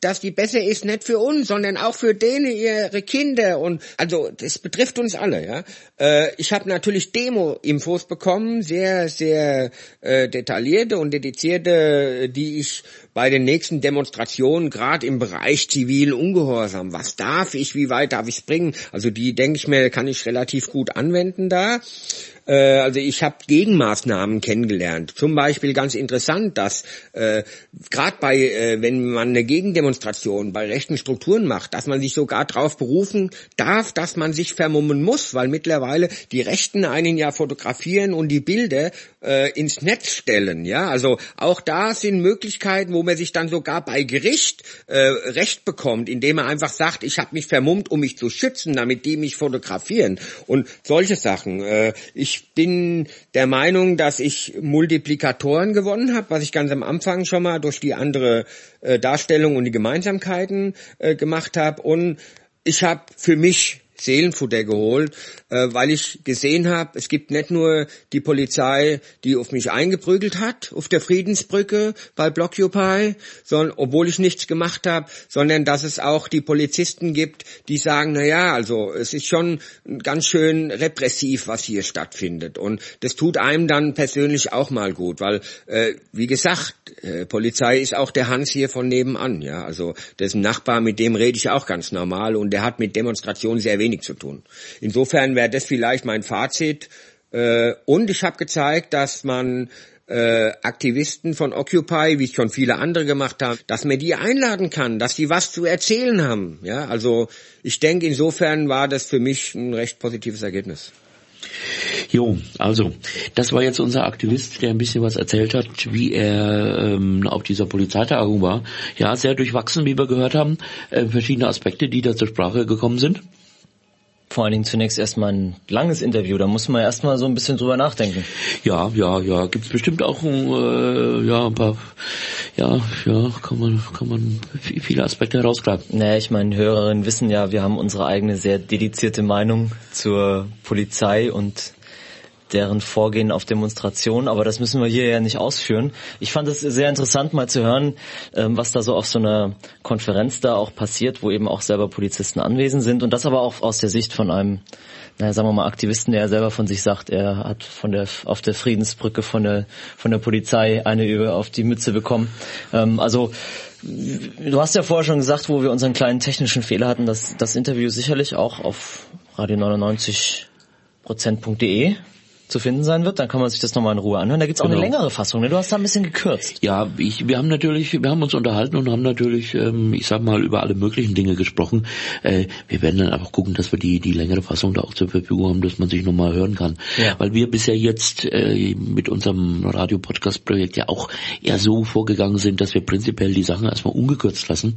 dass die besser ist, nicht für uns, sondern auch für denen, ihre Kinder. Und also das betrifft uns alle. Ja. Äh, ich habe natürlich Demo-Infos bekommen, sehr, sehr äh, detaillierte und dedizierte, die ich bei den nächsten Demonstrationen, gerade im Bereich zivilen Ungehorsam, was darf ich, wie weit darf ich bringen, also die, denke ich mir, kann ich relativ gut anwenden da. Äh, also ich habe Gegenmaßnahmen kennengelernt. Zum Beispiel ganz interessant, dass äh, gerade bei, äh, wenn man eine Gegendemonstration bei rechten Strukturen macht, dass man sich sogar darauf berufen darf, dass man sich vermummen muss, weil mittlerweile die Rechten einen ja fotografieren und die Bilder äh, ins Netz stellen. Ja, also auch da sind Möglichkeiten, wo man sich dann sogar bei Gericht äh, Recht bekommt, indem man einfach sagt, ich habe mich vermummt, um mich zu schützen, damit die mich fotografieren und solche Sachen. Äh, ich Ich bin der Meinung, dass ich Multiplikatoren gewonnen habe, was ich ganz am Anfang schon mal durch die andere äh, Darstellung und die Gemeinsamkeiten äh, gemacht habe. Und ich habe für mich Seelenfutter geholt, äh, weil ich gesehen habe, es gibt nicht nur die Polizei, die auf mich eingeprügelt hat, auf der Friedensbrücke bei Blockupy, sondern, obwohl ich nichts gemacht habe, sondern dass es auch die Polizisten gibt, die sagen, na ja, also es ist schon ganz schön repressiv, was hier stattfindet. Und das tut einem dann persönlich auch mal gut, weil, äh, wie gesagt, äh, Polizei ist auch der Hans hier von nebenan, ja, also das ist ein Nachbar, mit dem rede ich auch ganz normal und der hat mit Demonstrationen sehr wenig zu tun. Insofern wäre das vielleicht mein Fazit. Äh, und ich habe gezeigt, dass man äh, Aktivisten von Occupy, wie es schon viele andere gemacht haben, dass man die einladen kann, dass die was zu erzählen haben. Ja, also ich denke, insofern war das für mich ein recht positives Ergebnis. Jo, also, das war jetzt unser Aktivist, der ein bisschen was erzählt hat, wie er ähm, auf dieser Polizeitagung war. Ja, sehr durchwachsen, wie wir gehört haben, äh, verschiedene Aspekte, die da zur Sprache gekommen sind. Vor allen Dingen zunächst erstmal ein langes Interview, da muss man erstmal so ein bisschen drüber nachdenken. Ja, ja, ja, gibt's bestimmt auch ein, äh, ja, ein paar, ja, ja, kann man, kann man viele Aspekte herausgraben. Naja, ich meine, Hörerinnen wissen ja, wir haben unsere eigene sehr dedizierte Meinung zur Polizei und deren Vorgehen auf Demonstrationen, aber das müssen wir hier ja nicht ausführen. Ich fand es sehr interessant, mal zu hören, was da so auf so einer Konferenz da auch passiert, wo eben auch selber Polizisten anwesend sind und das aber auch aus der Sicht von einem, naja, sagen wir mal, Aktivisten, der ja selber von sich sagt, er hat von der auf der Friedensbrücke von der von der Polizei eine über auf die Mütze bekommen. Ähm, also du hast ja vorher schon gesagt, wo wir unseren kleinen technischen Fehler hatten, dass das Interview sicherlich auch auf radio neunundneunzig Prozent punkt de zu finden sein wird, dann kann man sich das nochmal in Ruhe anhören. Da gibt's auch genau. Eine längere Fassung, ne? Du hast da ein bisschen gekürzt. Ja, ich, wir haben natürlich, wir haben uns unterhalten und haben natürlich, ähm, ich sag mal, über alle möglichen Dinge gesprochen. Äh, wir werden dann einfach gucken, dass wir die die längere Fassung da auch zur Verfügung haben, dass man sich nochmal hören kann. Ja. Weil wir bisher jetzt äh, mit unserem Radio-Podcast-Projekt ja auch eher so vorgegangen sind, dass wir prinzipiell die Sachen erstmal ungekürzt lassen.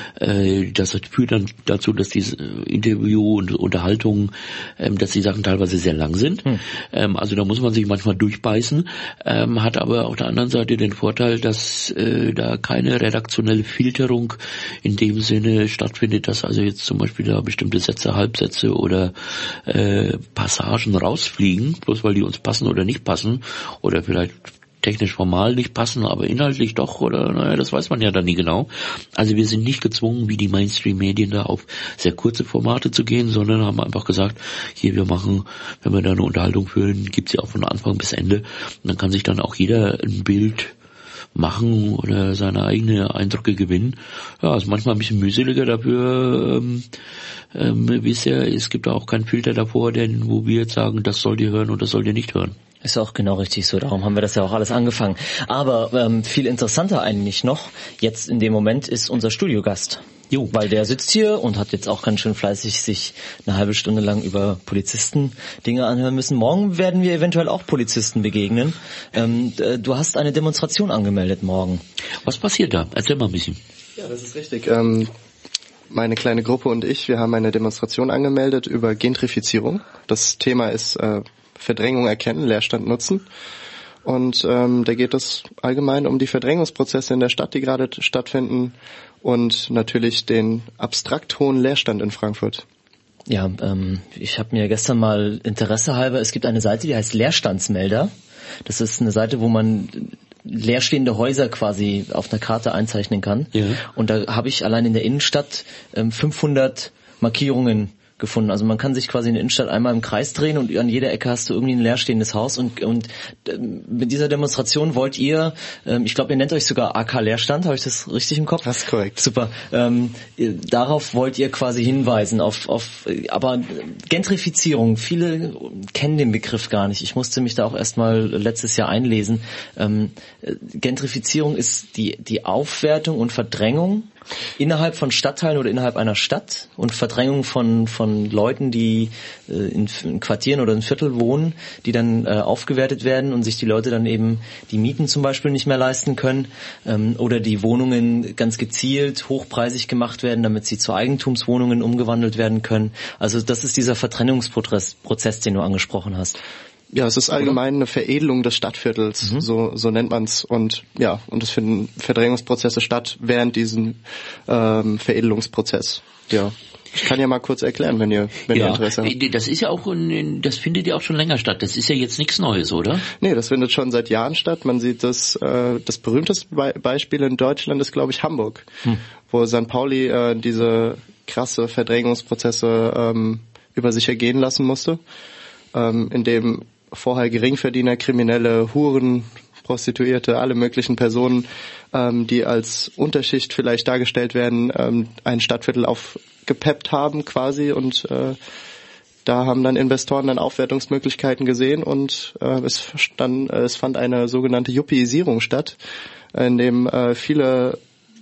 Äh, das führt dann dazu, dass diese Interview und Unterhaltungen, ähm, dass die Sachen teilweise sehr lang sind. Hm. Ähm, Also da muss man sich manchmal durchbeißen, ähm, hat aber auf der anderen Seite den Vorteil, dass äh, da keine redaktionelle Filterung in dem Sinne stattfindet, dass also jetzt zum Beispiel da bestimmte Sätze, Halbsätze oder äh, Passagen rausfliegen, bloß weil die uns passen oder nicht passen oder vielleicht technisch formal nicht passen, aber inhaltlich doch, oder naja, das weiß man ja dann nie genau. Also wir sind nicht gezwungen, wie die Mainstream-Medien da auf sehr kurze Formate zu gehen, sondern haben einfach gesagt, hier, wir machen, wenn wir da eine Unterhaltung führen, gibt's ja auch von Anfang bis Ende. Und dann kann sich dann auch jeder ein Bild machen oder seine eigenen Eindrücke gewinnen. Ja, ist manchmal ein bisschen mühseliger dafür, ähm, ähm, wie es ja, es gibt auch keinen Filter davor, denn wo wir jetzt sagen, das sollt ihr hören und das sollt ihr nicht hören. Ist auch genau richtig so, darum haben wir das ja auch alles angefangen. Aber ähm, viel interessanter eigentlich noch, jetzt in dem Moment ist unser Studiogast. Jo. Weil der sitzt hier und hat jetzt auch ganz schön fleißig sich eine halbe Stunde lang über Polizisten Dinge anhören müssen. Morgen werden wir eventuell auch Polizisten begegnen. Ähm, du hast eine Demonstration angemeldet morgen. Was passiert da? Erzähl mal ein bisschen. Ja, das ist richtig. Ähm, meine kleine Gruppe und ich, wir haben eine Demonstration angemeldet über Gentrifizierung. Das Thema ist äh, Verdrängung erkennen, Leerstand nutzen. Und ähm, da geht es allgemein um die Verdrängungsprozesse in der Stadt, die gerade stattfinden und natürlich den abstrakt hohen Leerstand in Frankfurt. Ja, ähm, ich habe mir gestern mal Interesse halber, es gibt eine Seite, die heißt Leerstandsmelder. Das ist eine Seite, wo man leerstehende Häuser quasi auf einer Karte einzeichnen kann. Ja. Und da habe ich allein in der Innenstadt ähm, fünfhundert Markierungen gefunden. Also man kann sich quasi in der Innenstadt einmal im Kreis drehen und an jeder Ecke hast du irgendwie ein leerstehendes Haus und, und mit dieser Demonstration wollt ihr, ähm, ich glaube, ihr nennt euch sogar A K Leerstand, habe ich das richtig im Kopf? Das ist korrekt. Super. Ähm, darauf wollt ihr quasi hinweisen, auf, auf, aber Gentrifizierung, viele kennen den Begriff gar nicht. Ich musste mich da auch erstmal letztes Jahr einlesen. Ähm, Gentrifizierung ist die, die Aufwertung und Verdrängung innerhalb von Stadtteilen oder innerhalb einer Stadt und Verdrängung von von Leuten, die äh, in, in Quartieren oder in Viertel wohnen, die dann äh, aufgewertet werden und sich die Leute dann eben die Mieten zum Beispiel nicht mehr leisten können ähm, oder die Wohnungen ganz gezielt hochpreisig gemacht werden, damit sie zu Eigentumswohnungen umgewandelt werden können. Also das ist dieser Verdrängungsprozess, Prozess, den du angesprochen hast. Ja, es ist allgemein eine Veredelung des Stadtviertels, mhm. so so nennt man's. Und ja, und es finden Verdrängungsprozesse statt während diesem ähm, Veredelungsprozess. Ja, ich kann ja mal kurz erklären, wenn ihr wenn ja, ihr Interesse habt. Das ist ja auch, das findet ja auch schon länger statt. Das ist ja jetzt nichts Neues, oder? Nee, das findet schon seit Jahren statt. Man sieht das, äh, das berühmteste Be- Beispiel in Deutschland ist, glaube ich, Hamburg, hm. wo Sankt Pauli äh, diese krasse Verdrängungsprozesse ähm, über sich ergehen lassen musste, ähm, in dem vorher Geringverdiener, Kriminelle, Huren, Prostituierte, alle möglichen Personen, ähm, die als Unterschicht vielleicht dargestellt werden, ähm, ein Stadtviertel aufgepeppt haben quasi und äh, da haben dann Investoren dann Aufwertungsmöglichkeiten gesehen und äh, es, stand, äh, es fand eine sogenannte Yuppieisierung statt, in dem äh, viele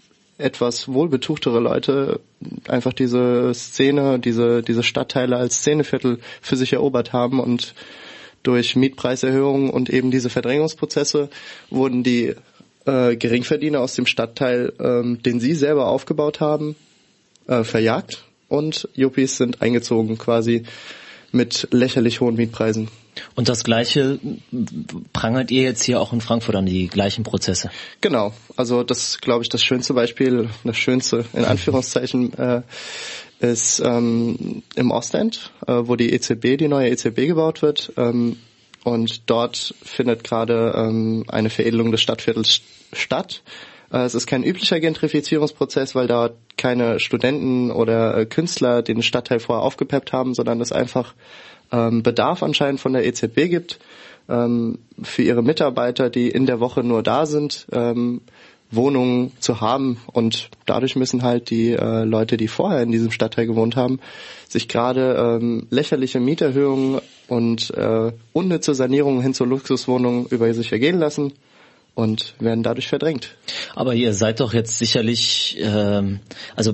etwas wohlbetuchtere Leute einfach diese Szene, diese diese Stadtteile als Szeneviertel für sich erobert haben und durch Mietpreiserhöhungen und eben diese Verdrängungsprozesse wurden die äh, Geringverdiener aus dem Stadtteil, ähm, den sie selber aufgebaut haben, äh, verjagt und Yuppies sind eingezogen quasi mit lächerlich hohen Mietpreisen. Und das Gleiche prangert ihr jetzt hier auch in Frankfurt an, die gleichen Prozesse? Genau, also das glaube ich das schönste Beispiel, das schönste in Anführungszeichen äh, ist ähm, im Ostend, äh, wo die E Z B, die neue E Z B gebaut wird. Ähm, und dort findet gerade ähm, eine Veredelung des Stadtviertels statt. Äh, es ist kein üblicher Gentrifizierungsprozess, weil da keine Studenten oder äh, Künstler den Stadtteil vorher aufgepeppt haben, sondern es einfach ähm, Bedarf anscheinend von der E Z B gibt, ähm, für ihre Mitarbeiter, die in der Woche nur da sind, ähm, Wohnungen zu haben und dadurch müssen halt die äh, Leute, die vorher in diesem Stadtteil gewohnt haben, sich gerade ähm, lächerliche Mieterhöhungen und äh, unnütze Sanierungen hin zu Luxuswohnungen über sich ergehen lassen und werden dadurch verdrängt. Aber ihr seid doch jetzt sicherlich, ähm, also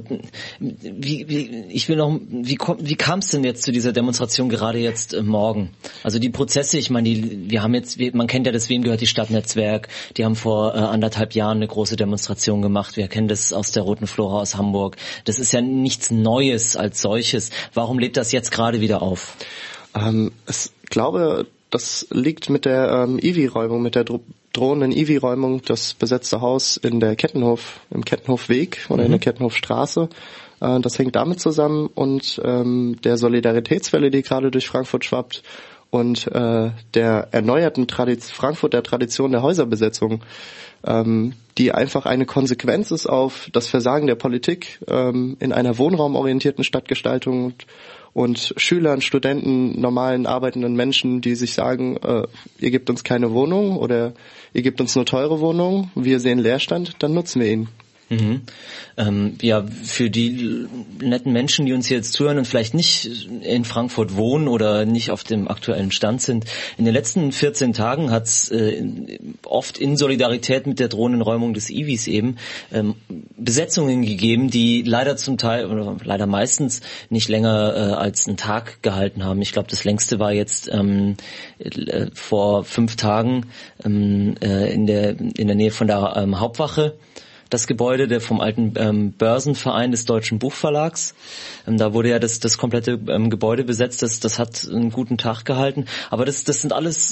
wie, wie ich will noch, wie kommt, wie kam es denn jetzt zu dieser Demonstration gerade jetzt äh, morgen? Also die Prozesse, ich meine, die, wir haben jetzt, man kennt ja das Wem gehört die Stadtnetzwerk, die haben vor äh, anderthalb Jahren eine große Demonstration gemacht. Wir kennen das aus der Roten Flora aus Hamburg. Das ist ja nichts Neues als solches. Warum lebt das jetzt gerade wieder auf? Ähm, ich glaube, das liegt mit der ähm, I W I-Räumung, mit der Dro- drohenden I W I-Räumung, das besetzte Haus in der Kettenhof, im Kettenhofweg oder mhm. in der Kettenhofstraße. Äh, das hängt damit zusammen und ähm, der Solidaritätswelle, die gerade durch Frankfurt schwappt und äh, der erneuerten Tradition, Frankfurter Tradition der Häuserbesetzung, ähm, die einfach eine Konsequenz ist auf das Versagen der Politik ähm, in einer wohnraumorientierten Stadtgestaltung und Und Schülern, Studenten, normalen arbeitenden Menschen, die sich sagen, äh, ihr gebt uns keine Wohnung oder ihr gebt uns nur teure Wohnungen, wir sehen Leerstand, dann nutzen wir ihn. Mhm. Ähm, ja, für die netten Menschen, die uns hier jetzt zuhören und vielleicht nicht in Frankfurt wohnen oder nicht auf dem aktuellen Stand sind, in den letzten vierzehn Tagen hat es äh, oft in Solidarität mit der drohenden Räumung des I W Is eben ähm, Besetzungen gegeben, die leider zum Teil oder leider meistens nicht länger äh, als einen Tag gehalten haben. Ich glaube, das längste war jetzt ähm, äh, vor fünf Tagen ähm, äh, in der in der Nähe von der ähm, Hauptwache. Das Gebäude der vom alten ähm, Börsenverein des Deutschen Buchverlags. Ähm, da wurde ja das, das komplette ähm, Gebäude besetzt. Das, das hat einen guten Tag gehalten. Aber das, das sind alles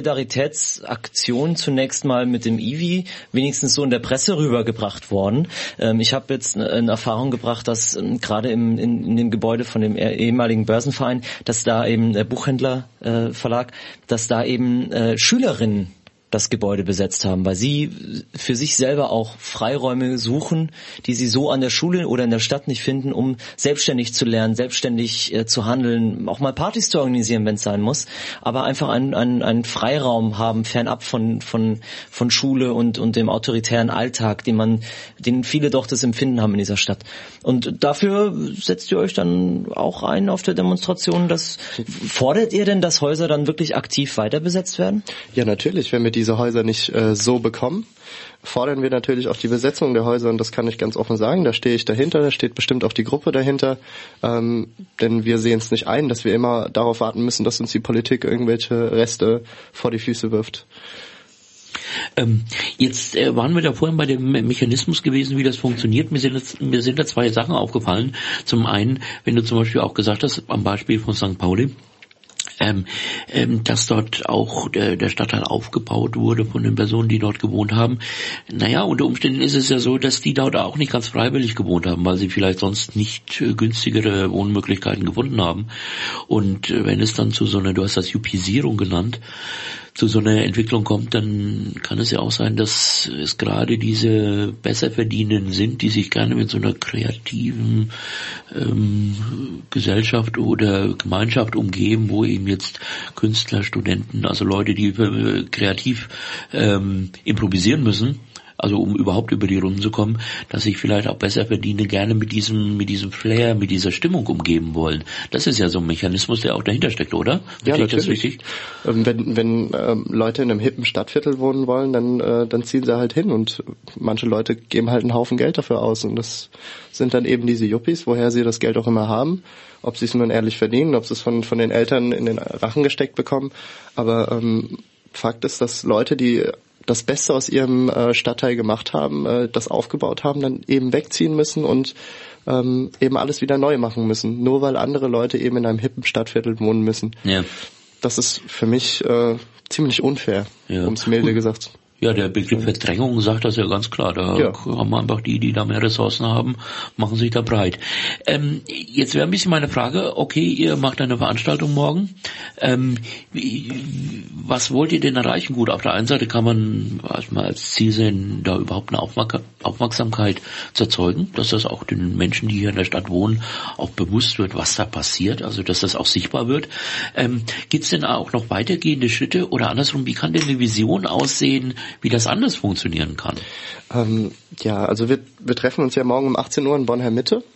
Solidaritätsaktionen zunächst mal mit dem I W I, wenigstens so in der Presse rübergebracht worden. Ähm, ich habe jetzt in Erfahrung gebracht, dass ähm, gerade im, in, in dem Gebäude von dem ehemaligen Börsenverein, dass da eben der Buchhändlerverlag, äh, Verlag, dass da eben äh, Schülerinnen das Gebäude besetzt haben, weil sie für sich selber auch Freiräume suchen, die sie so an der Schule oder in der Stadt nicht finden, um selbstständig zu lernen, selbstständig äh, zu handeln, auch mal Partys zu organisieren, wenn es sein muss, aber einfach einen, einen, einen Freiraum haben, fernab von von von Schule und und dem autoritären Alltag, den man, den viele doch das Empfinden haben in dieser Stadt. Und dafür setzt ihr euch dann auch ein auf der Demonstration. Das fordert ihr denn, dass Häuser dann wirklich aktiv weiter besetzt werden? Ja, natürlich. Wenn wir diese Häuser nicht äh, so bekommen, fordern wir natürlich auch die Besetzung der Häuser, und das kann ich ganz offen sagen, da stehe ich dahinter, da steht bestimmt auch die Gruppe dahinter, ähm, denn wir sehen es nicht ein, dass wir immer darauf warten müssen, dass uns die Politik irgendwelche Reste vor die Füße wirft. Ähm, jetzt äh, waren wir da vorhin bei dem Mechanismus gewesen, wie das funktioniert. Mir sind, jetzt, mir sind da zwei Sachen aufgefallen. Zum einen, wenn du zum Beispiel auch gesagt hast, am Beispiel von Sankt Pauli, Ähm, ähm, dass dort auch der, der Stadtteil aufgebaut wurde von den Personen, die dort gewohnt haben. Naja, unter Umständen ist es ja so, dass die dort auch nicht ganz freiwillig gewohnt haben, weil sie vielleicht sonst nicht äh, günstigere Wohnmöglichkeiten gefunden haben. Und äh, wenn es dann zu so einer, du hast das Jupisierung genannt, zu so einer Entwicklung kommt, dann kann es ja auch sein, dass es gerade diese Besserverdienenden sind, die sich gerne mit so einer kreativen ähm, Gesellschaft oder Gemeinschaft umgeben, wo eben jetzt Künstler, Studenten, also Leute, die äh, kreativ ähm, improvisieren müssen, also um überhaupt über die Runden zu kommen, dass sich vielleicht auch besser verdiene gerne mit diesem mit diesem Flair, mit dieser Stimmung umgeben wollen. Das ist ja so ein Mechanismus, der auch dahinter steckt, oder? Ja, natürlich. Das richtig? Ähm, wenn wenn ähm, Leute in einem hippen Stadtviertel wohnen wollen, dann äh, dann ziehen sie halt hin, und manche Leute geben halt einen Haufen Geld dafür aus, und das sind dann eben diese Yuppies, woher sie das Geld auch immer haben, ob sie es nun ehrlich verdienen, ob sie es von von den Eltern in den Rachen gesteckt bekommen, aber ähm, Fakt ist, dass Leute, die das Beste aus ihrem äh, Stadtteil gemacht haben, äh, das aufgebaut haben, dann eben wegziehen müssen und ähm, eben alles wieder neu machen müssen, nur weil andere Leute eben in einem hippen Stadtviertel wohnen müssen. Ja. Das ist für mich äh, ziemlich unfair, ja. um es milde gesagt. Ja, der Begriff Verdrängung sagt das ja ganz klar. Da ja. haben wir einfach die, die da mehr Ressourcen haben, machen sich da breit. Ähm, jetzt wäre ein bisschen meine Frage, okay, ihr macht eine Veranstaltung morgen. Ähm, wie, was wollt ihr denn erreichen? Gut, auf der einen Seite kann man erstmal als Ziel sehen, da überhaupt eine Aufmerk- Aufmerksamkeit zu erzeugen, dass das auch den Menschen, die hier in der Stadt wohnen, auch bewusst wird, was da passiert, also dass das auch sichtbar wird. Ähm, Gibt es denn auch noch weitergehende Schritte oder andersrum, wie kann denn eine Vision aussehen, wie das anders funktionieren kann? Ähm, ja, also wir, wir treffen uns ja morgen um achtzehn Uhr in Bonn-Mitte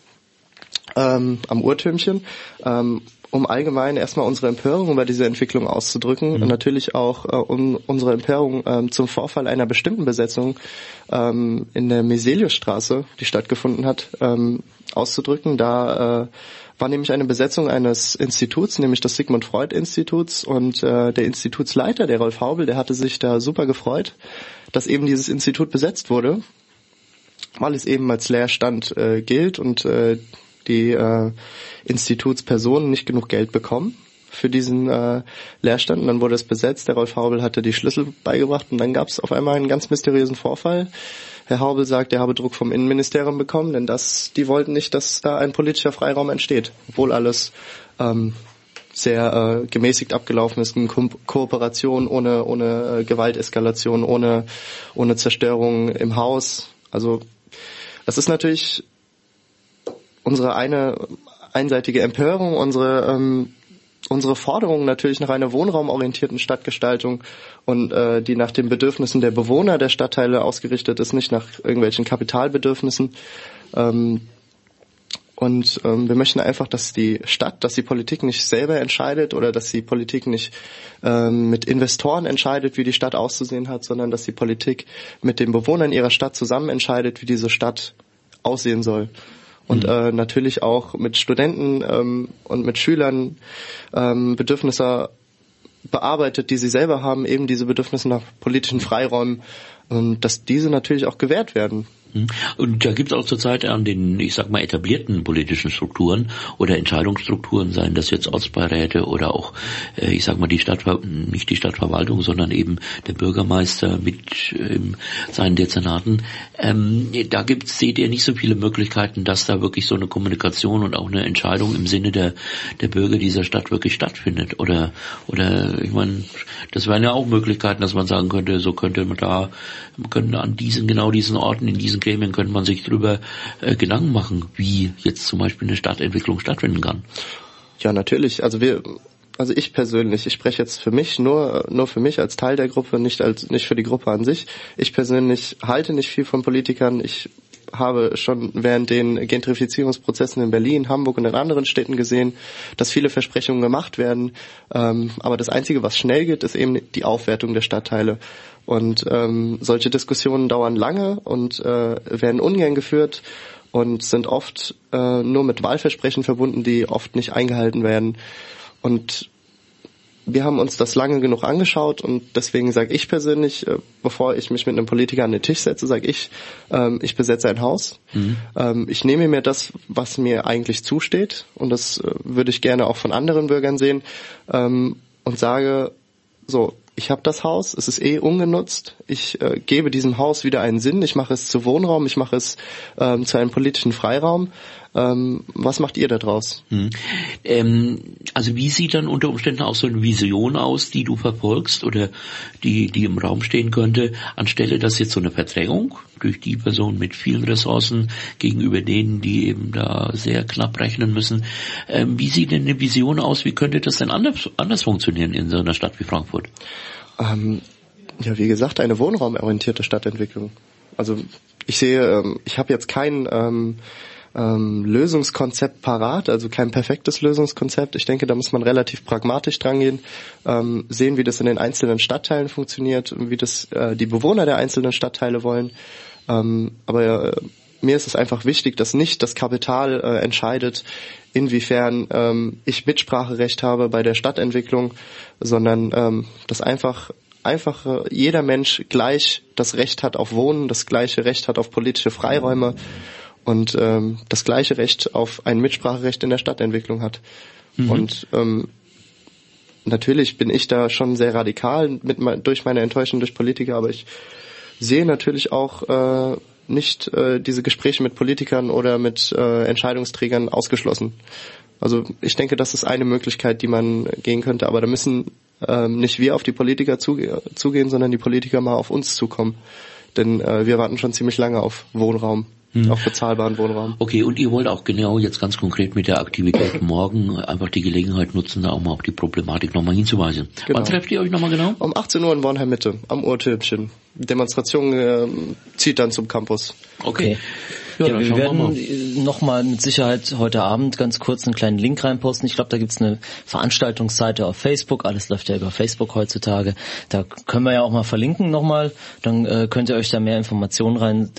ähm, am Uhrtürmchen, ähm, um allgemein erstmal unsere Empörung über diese Entwicklung auszudrücken mhm. und natürlich auch äh, um unsere Empörung ähm, zum Vorfall einer bestimmten Besetzung ähm, in der Meseliusstraße, die stattgefunden hat, ähm, auszudrücken. Da äh, war nämlich eine Besetzung eines Instituts, nämlich des Sigmund Freud Instituts, und äh, der Institutsleiter, der Rolf Haubel, der hatte sich da super gefreut, dass eben dieses Institut besetzt wurde, weil es eben als Leerstand äh, gilt und äh, die äh, Institutspersonen nicht genug Geld bekommen für diesen äh, Leerstand. Und dann wurde es besetzt, der Rolf Haubel hatte die Schlüssel beigebracht, und dann gab es auf einmal einen ganz mysteriösen Vorfall. Herr Haubel sagt, er habe Druck vom Innenministerium bekommen, denn das, die wollten nicht, dass da ein politischer Freiraum entsteht, obwohl alles ähm, sehr äh, gemäßigt abgelaufen ist, in Ko- Kooperation, ohne ohne äh, Gewalteskalation, ohne ohne Zerstörung im Haus. Also das ist natürlich unsere eine einseitige Empörung, unsere ähm, unsere Forderung natürlich nach einer wohnraumorientierten Stadtgestaltung, und äh, die nach den Bedürfnissen der Bewohner der Stadtteile ausgerichtet ist, nicht nach irgendwelchen Kapitalbedürfnissen. Ähm, und ähm, wir möchten einfach, dass die Stadt, dass die Politik nicht selber entscheidet oder dass die Politik nicht ähm, mit Investoren entscheidet, wie die Stadt auszusehen hat, sondern dass die Politik mit den Bewohnern ihrer Stadt zusammen entscheidet, wie diese Stadt aussehen soll. Und äh, natürlich auch mit Studenten ähm, und mit Schülern ähm, Bedürfnisse bearbeitet, die sie selber haben, eben diese Bedürfnisse nach politischen Freiräumen und dass diese natürlich auch gewährt werden. Und da gibt es auch zurzeit an den, ich sag mal, etablierten politischen Strukturen oder Entscheidungsstrukturen, seien das jetzt Ortsbeiräte oder auch, äh, ich sag mal, die Stadt, nicht die Stadtverwaltung, sondern eben der Bürgermeister mit ähm, seinen Dezernaten. Ähm, da gibt's, seht ihr nicht so viele Möglichkeiten, dass da wirklich so eine Kommunikation und auch eine Entscheidung im Sinne der der Bürger dieser Stadt wirklich stattfindet? Oder, oder ich meine, das wären ja auch Möglichkeiten, dass man sagen könnte, so könnte man da, man könnte an diesen, genau diesen Orten, in diesen Gremien könnte man sich darüber äh, Gedanken machen, wie jetzt zum Beispiel eine Stadtentwicklung stattfinden kann. Ja, natürlich. Also wir, also ich persönlich, ich spreche jetzt für mich, nur nur für mich als Teil der Gruppe, nicht als nicht für die Gruppe an sich. Ich persönlich halte nicht viel von Politikern. Ich habe schon während den Gentrifizierungsprozessen in Berlin, Hamburg und in anderen Städten gesehen, dass viele Versprechungen gemacht werden. Ähm, aber das Einzige, was schnell geht, ist eben die Aufwertung der Stadtteile. Und ähm, solche Diskussionen dauern lange und äh, werden ungern geführt und sind oft äh, nur mit Wahlversprechen verbunden, die oft nicht eingehalten werden. Und wir haben uns das lange genug angeschaut und deswegen sage ich persönlich, äh, bevor ich mich mit einem Politiker an den Tisch setze, sage ich, ähm, ich besetze ein Haus. Mhm. Ähm, ich nehme mir das, was mir eigentlich zusteht, und das äh, würde ich gerne auch von anderen Bürgern sehen, ähm, und sage, so, ich habe das Haus, es ist eh ungenutzt, ich äh, gebe diesem Haus wieder einen Sinn, ich mache es zu Wohnraum, ich mache es ähm, zu einem politischen Freiraum. Ähm, was macht ihr da draus? Hm. Ähm, also wie sieht dann unter Umständen auch so eine Vision aus, die du verfolgst oder die die im Raum stehen könnte, anstelle dass jetzt so eine Verdrängung durch die Person mit vielen Ressourcen gegenüber denen, die eben da sehr knapp rechnen müssen. Ähm, wie sieht denn eine Vision aus, wie könnte das denn anders, anders funktionieren in so einer Stadt wie Frankfurt? Ähm, ja, wie gesagt, eine wohnraumorientierte Stadtentwicklung. Also ich sehe, ähm, ich habe jetzt kein ähm, Ähm, Lösungskonzept parat, also kein perfektes Lösungskonzept. Ich denke, da muss man relativ pragmatisch dran gehen, ähm, sehen, wie das in den einzelnen Stadtteilen funktioniert, wie das äh, die Bewohner der einzelnen Stadtteile wollen. Ähm, aber äh, mir ist es einfach wichtig, dass nicht das Kapital äh, entscheidet, inwiefern ähm, ich Mitspracherecht habe bei der Stadtentwicklung, sondern ähm, dass einfach einfach äh, jeder Mensch gleich das Recht hat auf Wohnen, das gleiche Recht hat auf politische Freiräume und ähm, das gleiche Recht auf ein Mitspracherecht in der Stadtentwicklung hat. Mhm. Und ähm, natürlich bin ich da schon sehr radikal mit durch meine Enttäuschung durch Politiker, aber ich sehe natürlich auch äh, nicht äh, diese Gespräche mit Politikern oder mit äh, Entscheidungsträgern ausgeschlossen. Also ich denke, das ist eine Möglichkeit, die man gehen könnte, aber da müssen ähm, nicht wir auf die Politiker zuge- zugehen, sondern die Politiker mal auf uns zukommen. Denn äh, wir warten schon ziemlich lange auf Wohnraum. Hm. Auf bezahlbaren Wohnraum. Okay, und ihr wollt auch genau jetzt ganz konkret mit der Aktivität morgen einfach die Gelegenheit nutzen, da auch mal auf die Problematik nochmal hinzuweisen. Genau. Wann trefft ihr euch nochmal genau? Um achtzehn Uhr in Bornheim Mitte, am Uhrtürmchen. Die Demonstration äh, zieht dann zum Campus. Okay. Ja, ja, wir werden nochmal mit Sicherheit heute Abend ganz kurz einen kleinen Link reinposten. Ich glaube, da gibt's eine Veranstaltungsseite auf Facebook. Alles läuft ja über Facebook heutzutage. Da können wir ja auch mal verlinken nochmal. Dann äh, könnt ihr euch da mehr Informationen rein,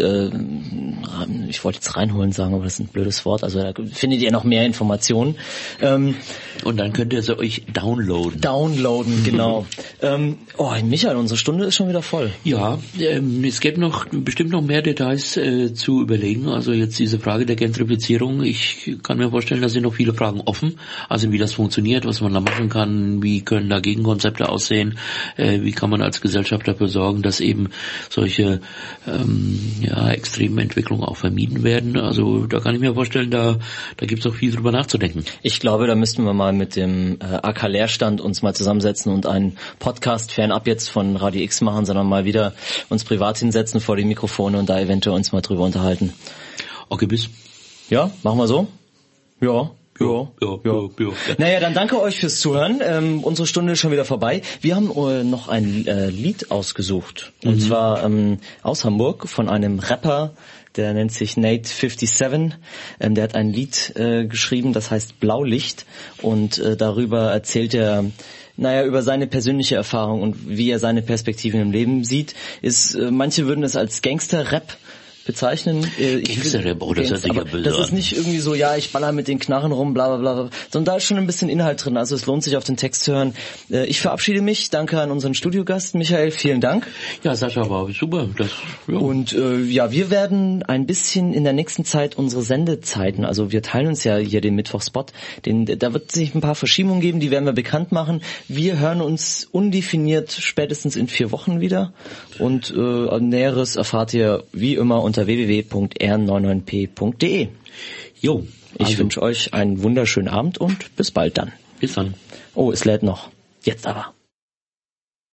äh, ich wollte jetzt reinholen sagen, aber das ist ein blödes Wort. Also da findet ihr noch mehr Informationen. Ähm, Und dann könnt ihr sie euch downloaden. Downloaden, genau. ähm, oh, Michael, unsere Stunde ist schon wieder voll. Ja, ähm, es gäbe noch bestimmt noch mehr Details äh, zu überlegen. Also jetzt diese Frage der Gentrifizierung, ich kann mir vorstellen, da sind noch viele Fragen offen. Also wie das funktioniert, was man da machen kann, wie können da Gegenkonzepte aussehen, äh, wie kann man als Gesellschaft dafür sorgen, dass eben solche ähm, ja, extremen Entwicklungen auch vermieden werden. Also da kann ich mir vorstellen, da da gibt es auch viel drüber nachzudenken. Ich glaube, da müssten wir mal mit dem äh, A K Leerstand uns mal zusammensetzen und einen Podcast fernab jetzt von Radio X machen, sondern mal wieder uns privat hinsetzen vor die Mikrofone und da eventuell uns mal drüber unterhalten. Okay, bis. Ja, machen wir so? Ja. Ja, ja, ja, ja. Naja, dann danke euch fürs Zuhören. Ähm, unsere Stunde ist schon wieder vorbei. Wir haben äh, noch ein äh, Lied ausgesucht. Und mhm. zwar ähm, aus Hamburg von einem Rapper, der nennt sich Nate siebenundfünfzig. Ähm, der hat ein Lied äh, geschrieben, das heißt Blaulicht. Und äh, darüber erzählt er, naja, über seine persönliche Erfahrung und wie er seine Perspektiven im Leben sieht. Ist, äh, manche würden es als Gangster-Rap bezeichnen. Äh, Gangster-Rap, oh, das hört sich ja böse Das an. ist nicht irgendwie so, ja, ich baller mit den Knarren rum, bla bla bla, sondern da ist schon ein bisschen Inhalt drin, also es lohnt sich auf den Text zu hören. Äh, ich verabschiede mich, danke an unseren Studiogast, Michael, vielen Dank. Ja, Sascha, war super. Das, ja. Und äh, ja, wir werden ein bisschen in der nächsten Zeit unsere Sendezeiten, also wir teilen uns ja hier den Mittwochspot, den, da wird sich ein paar Verschiebungen geben, die werden wir bekannt machen. Wir hören uns undefiniert spätestens in vier Wochen wieder und äh, Näheres erfahrt ihr wie immer unter w w w punkt r neunundneunzig p punkt d e. Jo, also. Ich wünsche euch einen wunderschönen Abend und bis bald dann. Bis dann. Oh, es lädt noch. Jetzt aber.